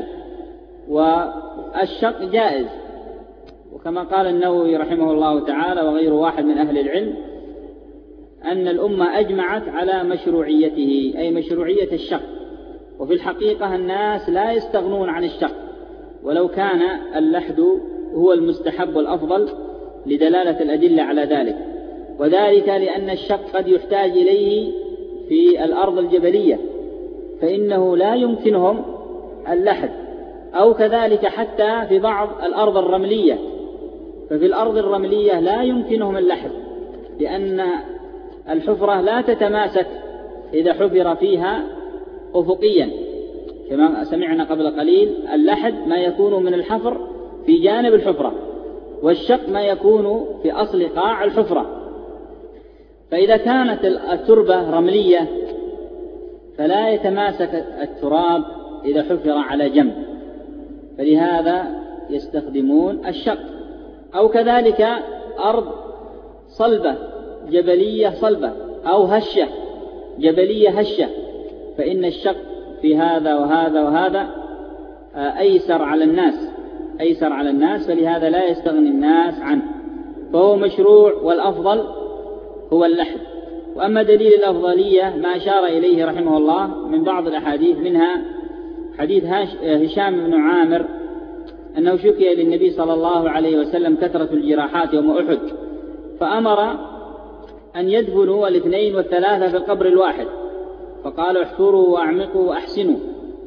والشق جائز. وكما قال النووي رحمه الله تعالى وغير واحد من أهل العلم أن الأمة أجمعت على مشروعيته، أي مشروعية الشق. وفي الحقيقة الناس لا يستغنون عن الشق ولو كان اللحد هو المستحب والأفضل لدلالة الأدلة على ذلك، وذلك لأن الشق قد يحتاج إليه في الأرض الجبلية فإنه لا يمكنهم اللحد، أو كذلك حتى في بعض الأرض الرملية، ففي الأرض الرملية لا يمكنهم اللحد لأن الحفرة لا تتماسك إذا حفر فيها أفقيا، كما سمعنا قبل قليل اللحد ما يكون من الحفر في جانب الحفرة، والشق ما يكون في أصل قاع الحفرة. فإذا كانت التربة رملية فلا يتماسك التراب إذا حفر على جنب، فلهذا يستخدمون الشق. أو كذلك أرض صلبة جبلية صلبة أو هشة جبلية هشة، فإن الشق في هذا وهذا وهذا أيسر على الناس أيسر على الناس فلهذا لا يستغني الناس عنه، فهو مشروع والأفضل هو اللحد. وأما دليل الأفضلية ما أشار إليه رحمه الله من بعض الأحاديث، منها حديث هشام بن عامر أنه شكي للنبي صلى الله عليه وسلم كثرة الجراحات يوم أحد، فأمر أن يدفنوا الاثنين والثلاثة في القبر الواحد، فقالوا احفروا واعمقوا واحسنوا.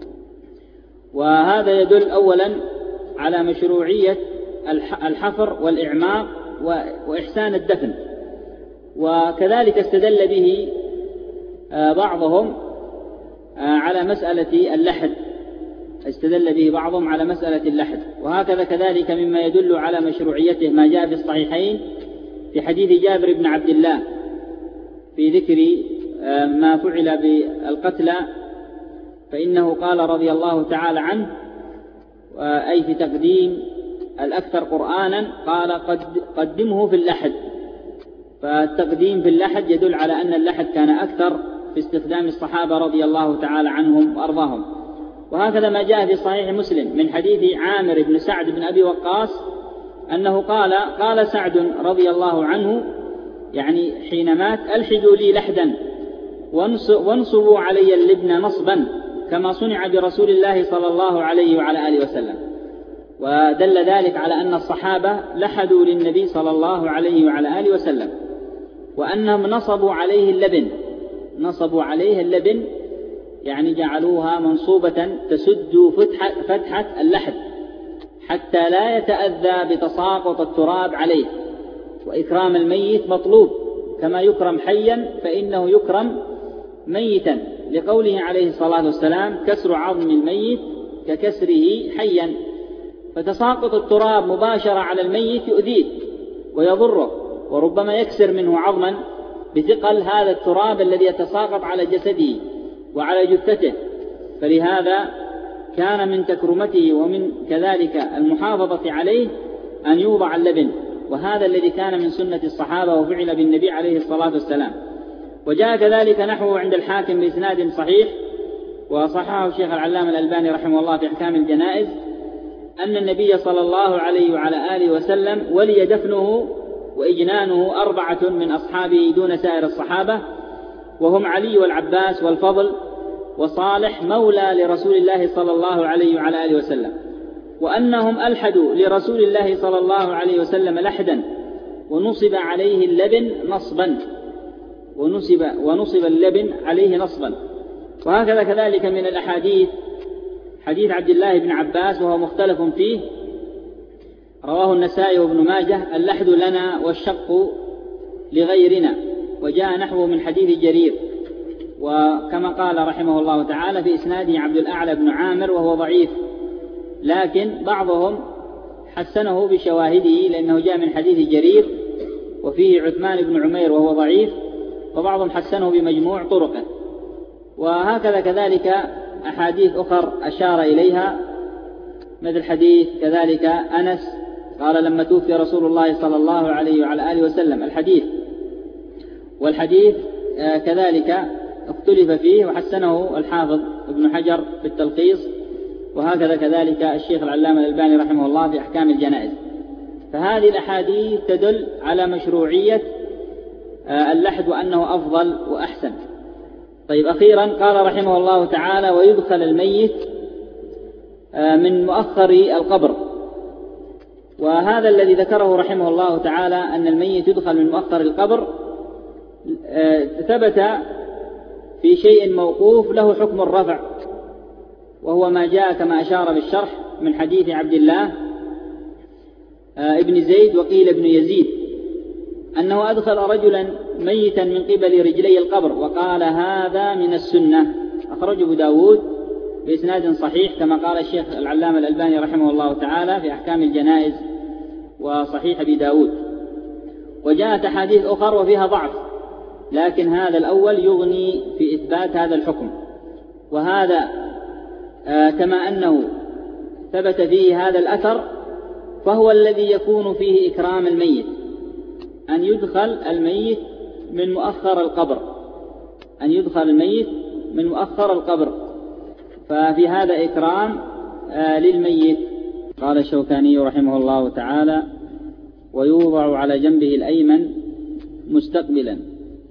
وهذا يدل أولا على مشروعية الحفر والإعماق وإحسان الدفن. وكذلك استدل به بعضهم على مسألة اللحد استدل به بعضهم على مسألة اللحد. وهكذا كذلك مما يدل على مشروعيته ما جاء في الصحيحين في حديث جابر بن عبد الله في ذكر ما فعل بالقتلى، فإنه قال رضي الله تعالى عنه أي في تقديم الأكثر قرآنا قال قد قدمه في اللحد، فالتقديم في اللحد يدل على أن اللحد كان أكثر في استخدام الصحابة رضي الله تعالى عنهم وأرضاهم. وهكذا ما جاء في صحيح مسلم من حديث عامر بن سعد بن أبي وقاص أنه قال قال سعد رضي الله عنه يعني حين مات ألحدوا لي لحدا وانصبوا علي اللبن نصبا كما صنع برسول الله صلى الله عليه وعلى آله وسلم. ودل ذلك على أن الصحابة لحدوا للنبي صلى الله عليه وعلى آله وسلم، وأنهم نصبوا عليه اللبن نصبوا عليه اللبن يعني جعلوها منصوبة تسد فتحة, فتحة اللحد حتى لا يتأذى بتساقط التراب عليه. وإكرام الميت مطلوب كما يكرم حيا فإنه يكرم ميتا، لقوله عليه الصلاة والسلام كسر عظم الميت ككسره حيا. فتساقط التراب مباشرة على الميت يؤذيه ويضره، وربما يكسر منه عظما بثقل هذا التراب الذي يتساقط على جسده وعلى جثته. فلهذا كان من تكرمته ومن كذلك المحافظة عليه أن يوضع اللبن، وهذا الذي كان من سنة الصحابة وفعل بالنبي عليه الصلاة والسلام. وجاء كذلك نحوه عند الحاكم بإسناد صحيح وصححه الشيخ العلامة الألباني رحمه الله في أحكام الجنائز أن النبي صلى الله عليه وعلى آله وسلم ولي دفنه وإجنانه أربعة من أصحابه دون سائر الصحابة، وهم علي والعباس والفضل وصالح مولى لرسول الله صلى الله عليه وعلى آله وسلم، وأنهم ألحدوا لرسول الله صلى الله عليه وسلم لحدا ونصب عليه اللبن نصبا ونصب, ونصب اللبن عليه نصبا. وهكذا كذلك من الأحاديث حديث عبد الله بن عباس وهو مختلف فيه رواه النسائي وابن ماجه اللحد لنا والشق لغيرنا، وجاء نحوه من حديث جرير. وكما قال رحمه الله تعالى في إسناده عبد الأعلى بن عامر وهو ضعيف، لكن بعضهم حسنه بشواهده لأنه جاء من حديث جرير وفيه عثمان بن عمير وهو ضعيف، وبعضهم حسنه بمجموع طرقه. وهكذا كذلك أحاديث أخر أشار إليها مثل حديث كذلك أنس قال لما توفي رسول الله صلى الله عليه وعلى آله وسلم الحديث. والحديث كذلك اختلف فيه وحسنه الحافظ ابن حجر في التلخيص، وهكذا كذلك الشيخ العلامة الألباني رحمه الله في أحكام الجنائز. فهذه الأحاديث تدل على مشروعية اللحد وأنه أفضل وأحسن. طيب، أخيرا قال رحمه الله تعالى: ويدخل الميت من مؤخر القبر. وهذا الذي ذكره رحمه الله تعالى أن الميت يدخل من مؤخر القبر ثبت في شيء موقوف له حكم الرفع، وهو ما جاء كما أشار بالشرح من حديث عبد الله ابن زيد وقيل ابن يزيد أنه أدخل رجلا ميتا من قبل رجلي القبر وقال: هذا من السنة. أخرجه أبو داود بإسناد صحيح كما قال الشيخ العلامة الألباني رحمه الله تعالى في أحكام الجنائز وصحيح أبي داود. وجاءت أحاديث أخرى وفيها ضعف، لكن هذا الأول يغني في إثبات هذا الحكم. وهذا آه كما أنه ثبت فيه هذا الأثر، فهو الذي يكون فيه إكرام الميت، أن يدخل الميت من مؤخر القبر، أن يدخل الميت من مؤخر القبر، ففي هذا إكرام آه للميت. قال الشوكاني رحمه الله تعالى: ويوضع على جنبه الأيمن مستقبلا.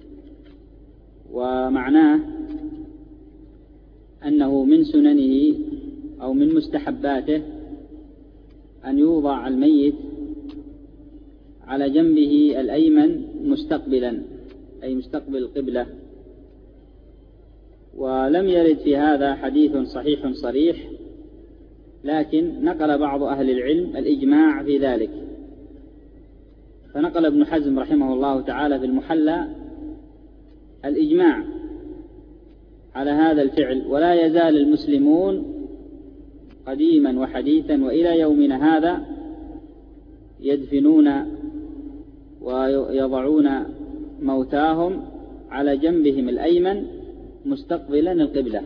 ومعناه أنه من سننه أو من مستحباته أن يوضع الميت على جنبه الأيمن مستقبلا، أي مستقبل القبلة. ولم يرد في هذا حديث صحيح صريح، لكن نقل بعض أهل العلم الإجماع في ذلك. فنقل ابن حزم رحمه الله تعالى في المحلى الإجماع على هذا الفعل، ولا يزال المسلمون قديما وحديثا وإلى يومنا هذا يدفنون ويضعون موتاهم على جنبهم الأيمن مستقبلا القبلة.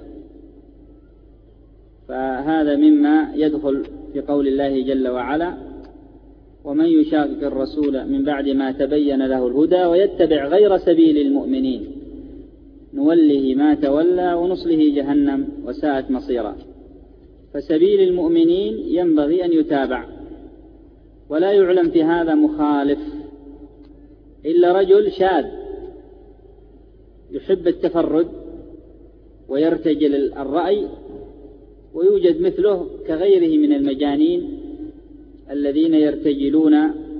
فهذا مما يدخل في قول الله جل وعلا: ومن يشاقق الرسول من بعد ما تبين له الهدى ويتبع غير سبيل المؤمنين نوله ما تولى ونصله جهنم وساءت مصيرا. فسبيل المؤمنين ينبغي أن يتابع، ولا يعلم في هذا مخالف إلا رجل شاذ يحب التفرد ويرتجل الرأي، ويوجد مثله كغيره من المجانين الذين يرتجلون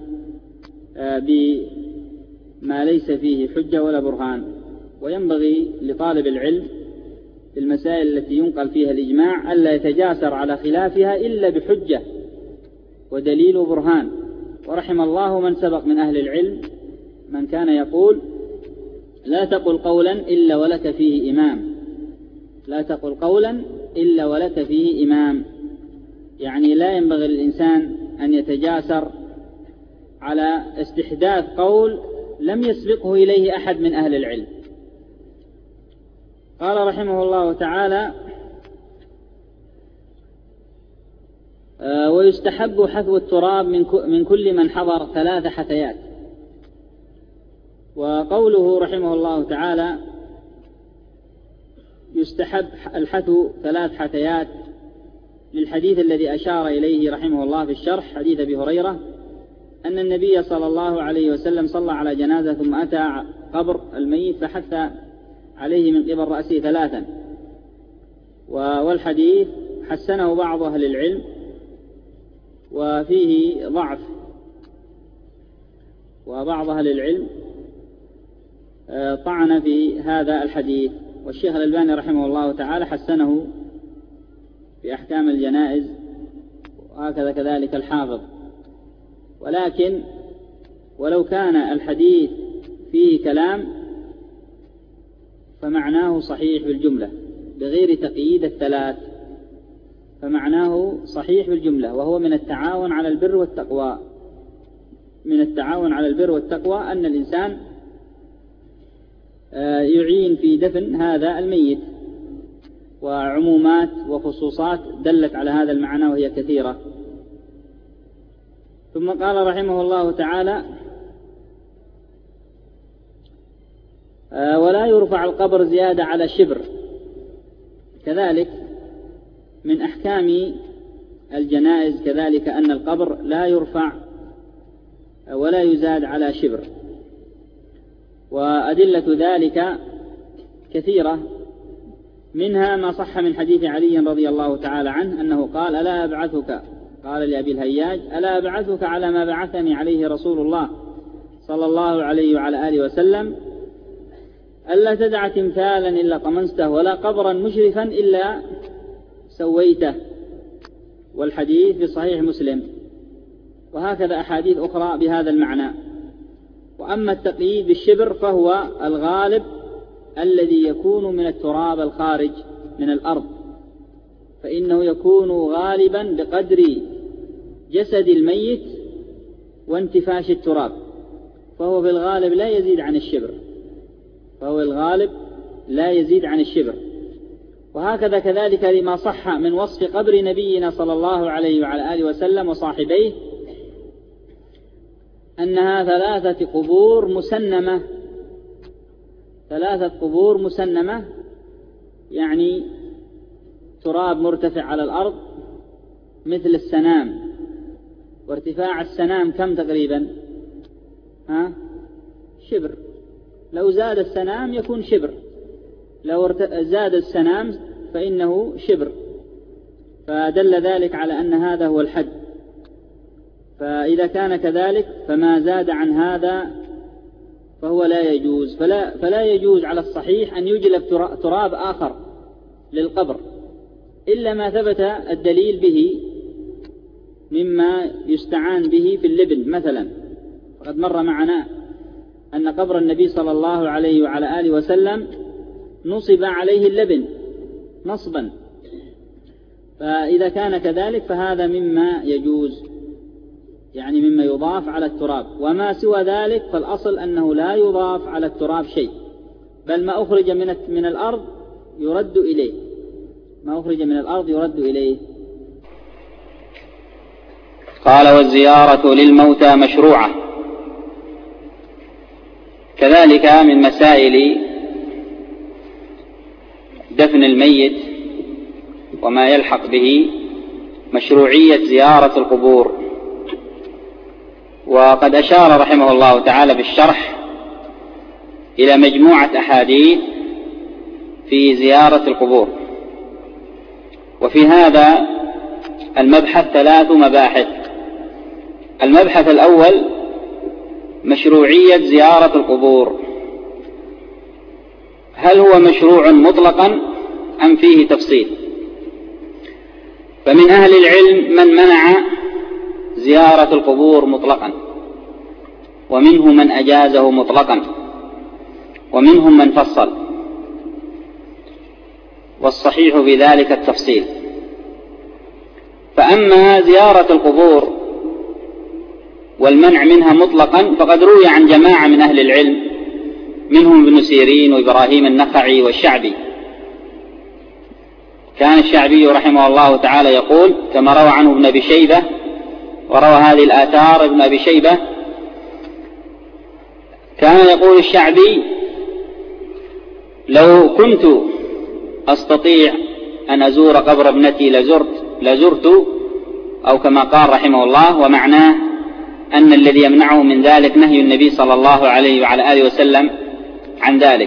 بما ليس فيه حجة ولا برهان. وينبغي لطالب العلم في المسائل التي ينقل فيها الإجماع ألا يتجاسر على خلافها إلا بحجة ودليل وبرهان. ورحم الله من سبق من أهل العلم من كان يقول: لا تقل قولا إلا ولك فيه إمام، لا تقل قولا إلا ولك فيه إمام. يعني لا ينبغي للإنسان أن يتجاسر على استحداث قول لم يسبقه إليه أحد من أهل العلم. قال رحمه الله تعالى: ويستحب حثو التراب من كل من حضر ثلاث حثيات. وقوله رحمه الله تعالى يستحب الحثو ثلاث حثيات للحديث الذي أشار إليه رحمه الله في الشرح، حديث أبي هريرة أن النبي صلى الله عليه وسلم صلى على جنازة ثم أتى قبر الميت فحث عليه من قبل رأسه ثلاثا. والحديث حسنه بعض أهل العلم وفيه ضعف، وبعض أهل العلم طعن في هذا الحديث. والشيخ الألباني رحمه الله تعالى حسنه في أحكام الجنائز، وهكذا كذلك الحافظ. ولكن ولو كان الحديث فيه كلام فمعناه صحيح بالجملة بغير تقييد الثلاث، فمعناه صحيح بالجملة، وهو من التعاون على البر والتقوى. من التعاون على البر والتقوى أن الإنسان يعين في دفن هذا الميت، وعمومات وخصوصات دلت على هذا المعنى وهي كثيرة. ثم قال رحمه الله تعالى: ولا يرفع القبر زيادة على شبر. كذلك من أحكام الجنائز كذلك أن القبر لا يرفع ولا يزاد على شبر، وأدلة ذلك كثيرة، منها ما صح من حديث علي رضي الله تعالى عنه أنه قال: ألا أبعثك، قال لأبي الهياج: ألا أبعثك على ما بعثني عليه رسول الله صلى الله عليه وعلى آله وسلم، ألا تدع تمثالا إلا طمسته ولا قبرا مشرفا إلا سويته. والحديث في صحيح مسلم، وهكذا أحاديث أخرى بهذا المعنى. وأما التقييد بالشبر فهو الغالب الذي يكون من التراب الخارج من الأرض، فإنه يكون غالبا بقدر جسد الميت وانتفاش التراب، فهو في الغالب لا يزيد عن الشبر، فهو الغالب لا يزيد عن الشبر. وهكذا كذلك لما صح من وصف قبر نبينا صلى الله عليه وعلى آله وسلم وصاحبيه أنها ثلاثة قبور مسنمة، ثلاثة قبور مسنمة، يعني تراب مرتفع على الأرض مثل السنام. وارتفاع السنام كم تقريبا؟ ها؟ شبر. لو زاد السنام يكون شبر، لو زاد السنام فإنه شبر، فدل ذلك على أن هذا هو الحد. فإذا كان كذلك فما زاد عن هذا فهو لا يجوز، فلا, فلا يجوز على الصحيح أن يجلب تراب آخر للقبر إلا ما ثبت الدليل به مما يستعان به في اللبن مثلا. وقد مر معنا أن قبر النبي صلى الله عليه وعلى آله وسلم نصب عليه اللبن نصبا، فإذا كان كذلك فهذا مما يجوز، يعني مما يضاف على التراب. وما سوى ذلك فالأصل أنه لا يضاف على التراب شيء، بل ما أخرج من من الأرض يرد إليه، ما أخرج من الأرض يرد إليه. قال: والزيارة للموتى مشروعة. كذلك من مسائل دفن الميت وما يلحق به مشروعية زيارة القبور. وقد أشار رحمه الله تعالى بالشرح إلى مجموعة أحاديث في زيارة القبور، وفي هذا المبحث ثلاث مباحث. المبحث الأول مشروعية زيارة القبور، هل هو مشروع مطلقا أم فيه تفصيل؟ فمن أهل العلم من منع زيارة القبور مطلقا، ومنهم من أجازه مطلقا، ومنهم من فصل، والصحيح بذلك التفصيل. فأما زيارة القبور والمنع منها مطلقا فقد روي عن جماعة من أهل العلم، منهم ابن سيرين وإبراهيم النخعي والشعبي. كان الشعبي رحمه الله تعالى يقول كما روى عنه ابن أبي شيبة، وروى هذه الآثار ابن أبي شيبة، كان يقول الشعبي: لو كنت أستطيع أن أزور قبر ابنتي لزرت لزرت أو كما قال رحمه الله. ومعناه أن الذي يمنعه من ذلك نهي النبي صلى الله عليه وعلى آله وسلم عن ذلك.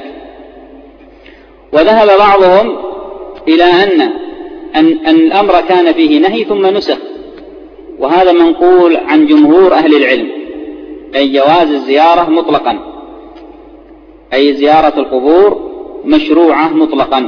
وذهب بعضهم إلى أن, أن, أن الأمر كان فيه نهي ثم نسخ، وهذا منقول عن جمهور أهل العلم، أي جواز الزيارة مطلقا، أي زيارة القبور مشروعة مطلقا.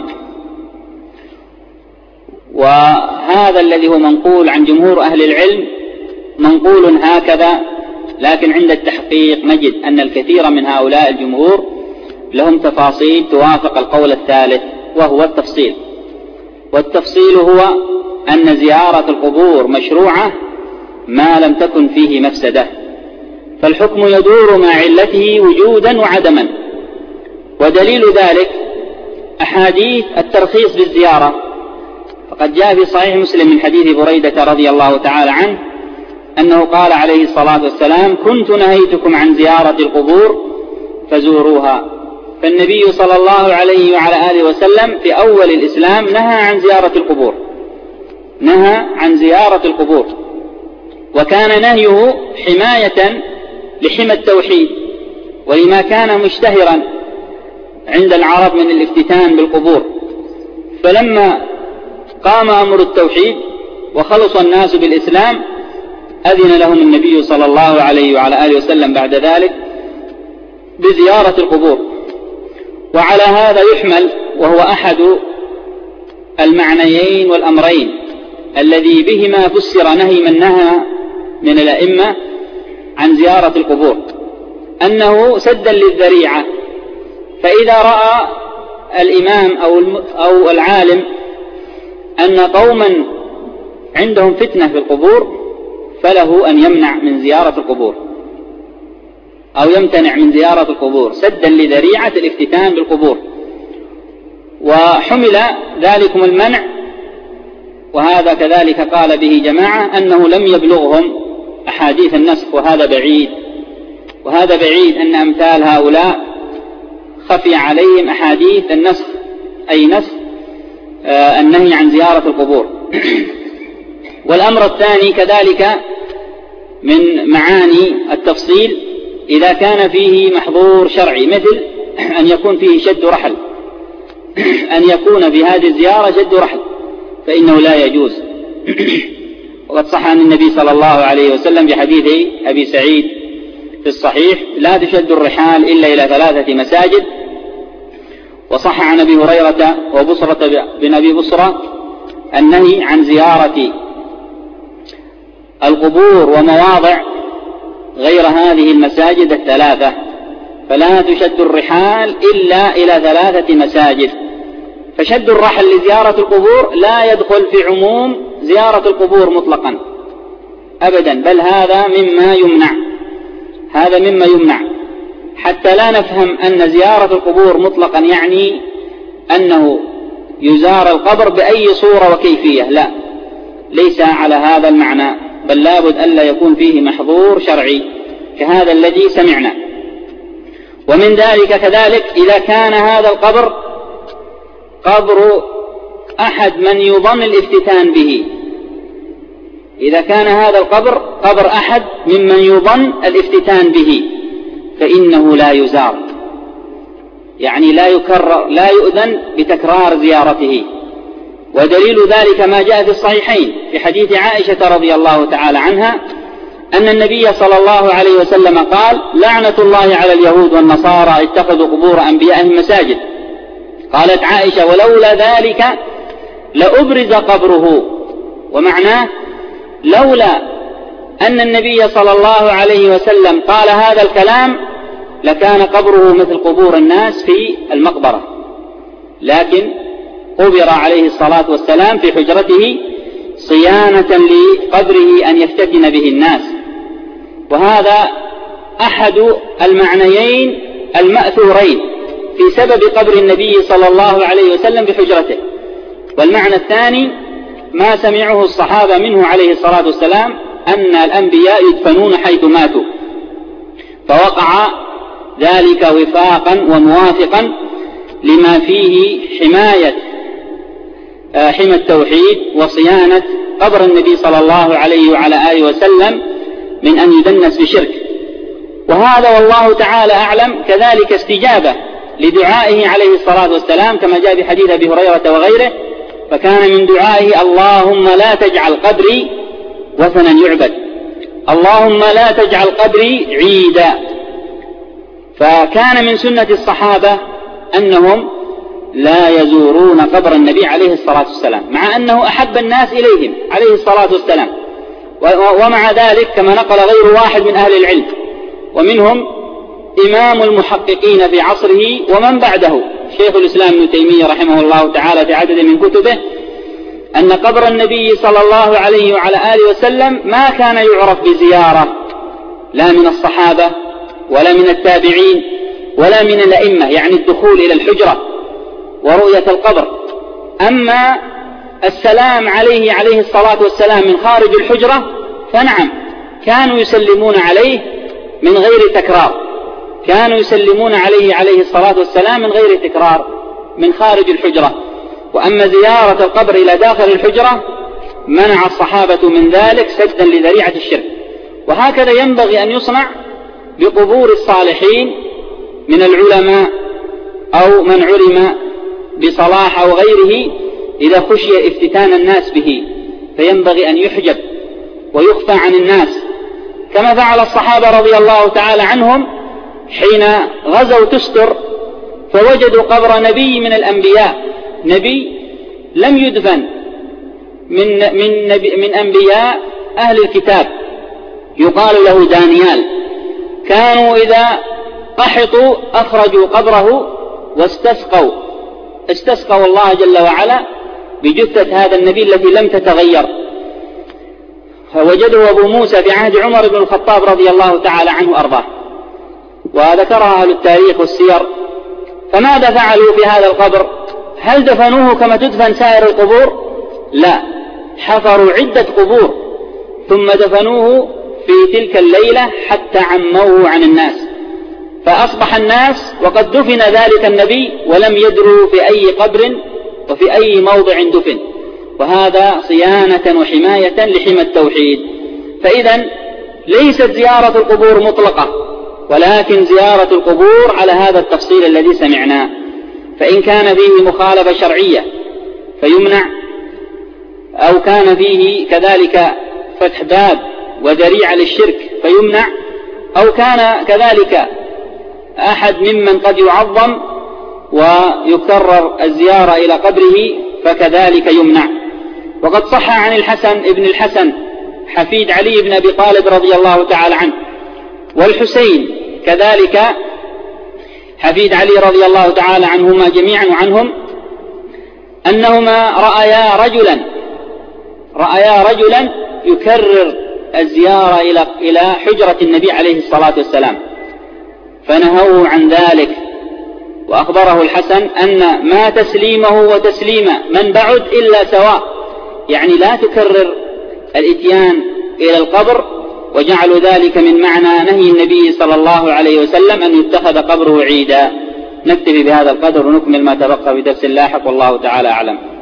وهذا الذي هو منقول عن جمهور أهل العلم منقول هكذا، لكن عند التحقيق نجد أن الكثير من هؤلاء الجمهور لهم تفاصيل توافق القول الثالث، وهو التفصيل. والتفصيل هو أن زيارة القبور مشروعة ما لم تكن فيه مفسدة، فالحكم يدور مع علته وجودا وعدما. ودليل ذلك أحاديث الترخيص بالزيارة، فقد جاء في صحيح مسلم من حديث بريدة رضي الله تعالى عنه أنه قال عليه الصلاة والسلام: كنت نهيتكم عن زيارة القبور فزوروها. فالنبي صلى الله عليه وعلى آله وسلم في أول الإسلام نهى عن زيارة القبور، نهى عن زيارة القبور، وكان نهيه حماية لحمى التوحيد ولما كان مشتهرا عند العرب من الافتتان بالقبور. فلما قام أمر التوحيد وخلص الناس بالإسلام أذن لهم النبي صلى الله عليه وعلى آله وسلم بعد ذلك بزيارة القبور. وعلى هذا يحمل، وهو أحد المعنيين والأمرين الذي بهما فسر نهي من نهى من الأئمة عن زيارة القبور، أنه سدا للذريعة. فإذا رأى الإمام أو العالم أن قوما عندهم فتنة في القبور فله أن يمنع من زيارة القبور أو يمتنع من زيارة القبور سدا لذريعة الافتتان بالقبور. وحمل ذلكم المنع، وهذا كذلك قال به جماعة، أنه لم يبلغهم أحاديث النسخ، وهذا بعيد، وهذا بعيد أن أمثال هؤلاء خفي عليهم أحاديث النسخ، أي نسخ آه النهي عن زيارة القبور. والأمر الثاني كذلك من معاني التفصيل إذا كان فيه محظور شرعي، مثل أن يكون فيه شد رحل، أن يكون في هذه الزيارة شد رحل فإنه لا يجوز. وقد صح عن النبي صلى الله عليه وسلم في حديث أبي سعيد في الصحيح: لا تشد الرحال إلا إلى ثلاثة مساجد. وصح عن أبي هريرة وبصرة بن أبي بصرة النهي عن زيارة القبور ومواضع غير هذه المساجد الثلاثة، فلا تشد الرحال إلا إلى ثلاثة مساجد. فشد الرحل لزيارة القبور لا يدخل في عموم زيارة القبور مطلقا أبدا، بل هذا مما يمنع، هذا مما يمنع، حتى لا نفهم أن زيارة القبور مطلقا يعني أنه يزار القبر بأي صورة وكيفية، لا، ليس على هذا المعنى، بل لابد ألا يكون فيه محظور شرعي كهذا الذي سمعنا. ومن ذلك كذلك إذا كان هذا القبر قبر أحد من يظن الافتتان به، إذا كان هذا القبر قبر أحد ممن يظن الافتتان به فإنه لا يزار، يعني لا يكرر، لا يؤذن بتكرار زيارته. ودليل ذلك ما جاء في الصحيحين في حديث عائشة رضي الله تعالى عنها أن النبي صلى الله عليه وسلم قال: لعنة الله على اليهود والنصارى اتخذوا قبور أنبيائهم مساجد. قالت عائشة: ولولا ذلك لأبرز قبره. ومعناه لولا أن النبي صلى الله عليه وسلم قال هذا الكلام لكان قبره مثل قبور الناس في المقبرة، لكن قبر عليه الصلاة والسلام في حجرته صيانة لقبره أن يفتتن به الناس. وهذا أحد المعنيين المأثورين في سبب قبر النبي صلى الله عليه وسلم بحجرته. والمعنى الثاني ما سمعه الصحابة منه عليه الصلاة والسلام أن الأنبياء يدفنون حيث ماتوا، فوقع ذلك وفاقا وموافقا لما فيه حماية حمى التوحيد وصيانة قبر النبي صلى الله عليه وعلى آله وسلم من أن يدنس بشرك. وهذا والله تعالى أعلم كذلك استجابة لدعائه عليه الصلاة والسلام كما جاء في حديث أبي هريرة وغيره، فكان من دعائه: اللهم لا تجعل قبري وثنا يعبد، اللهم لا تجعل قبري عيدا. فكان من سنة الصحابة أنهم لا يزورون قبر النبي عليه الصلاة والسلام، مع أنه أحب الناس إليهم عليه الصلاة والسلام. ومع ذلك كما نقل غير واحد من أهل العلم، ومنهم إمام المحققين في عصره ومن بعده شيخ الإسلام ابن تيمية رحمه الله تعالى في عدد من كتبه، أن قبر النبي صلى الله عليه وعلى آله وسلم ما كان يعرف بزيارة لا من الصحابة ولا من التابعين ولا من الأئمة، يعني الدخول إلى الحجرة ورؤية القبر. أما السلام عليه عليه الصلاة والسلام من خارج الحجرة فنعم، كانوا يسلمون عليه من غير تكرار، كانوا يسلمون عليه عليه الصلاة والسلام من غير تكرار من خارج الحجرة. وأما زيارة القبر إلى داخل الحجرة منع الصحابة من ذلك سدا لذريعة الشرك. وهكذا ينبغي أن يصنع بقبور الصالحين من العلماء أو من علم بصلاح أو غيره إذا خشي افتتان الناس به، فينبغي أن يحجب ويخفى عن الناس، كما فعل الصحابة رضي الله تعالى عنهم حين غزوا تستر فوجدوا قبر نبي من الأنبياء، نبي لم يدفن من, من, نبي من أنبياء أهل الكتاب يقال له دانيال، كانوا إذا قحطوا أخرجوا قبره واستسقوا استسقوا الله جل وعلا بجثة هذا النبي التي لم تتغير. فوجده أبو موسى في عهد عمر بن الخطاب رضي الله تعالى عنه وأرضاه، وذكرها أهل التاريخ والسير. فماذا فعلوا في هذا القبر؟ هل دفنوه كما تدفن سائر القبور؟ لا، حفروا عدة قبور ثم دفنوه في تلك الليلة حتى عموه عن الناس، فأصبح الناس وقد دفن ذلك النبي ولم يدروا في أي قبر وفي أي موضع دفن، وهذا صيانة وحماية لحمى التوحيد. فإذا ليست زيارة القبور مطلقة، ولكن زيارة القبور على هذا التفصيل الذي سمعناه. فإن كان فيه مخالفة شرعية فيمنع، أو كان فيه كذلك فتح باب وذريعة للشرك فيمنع، أو كان كذلك أحد ممن قد يعظم ويكرر الزيارة إلى قبره فكذلك يمنع. وقد صح عن الحسن ابن الحسن حفيد علي بن أبي طالب رضي الله تعالى عنه، والحسين كذلك حفيد علي رضي الله تعالى عنهما جميعا وعنهم، أنهما رأيا رجلا رأيا رجلا يكرر الزيارة إلى إلى حجرة النبي عليه الصلاة والسلام فنهوا عن ذلك. وأخبره الحسن أن ما تسليمه وتسليم من بعد إلا سواء، يعني لا تكرر الإتيان إلى القبر، وجعلوا ذلك من معنى نهي النبي صلى الله عليه وسلم أن يتخذ قبره عيدا. نكتفي بهذا القدر ونكمل ما تبقى بدرس لاحق، والله تعالى أعلم.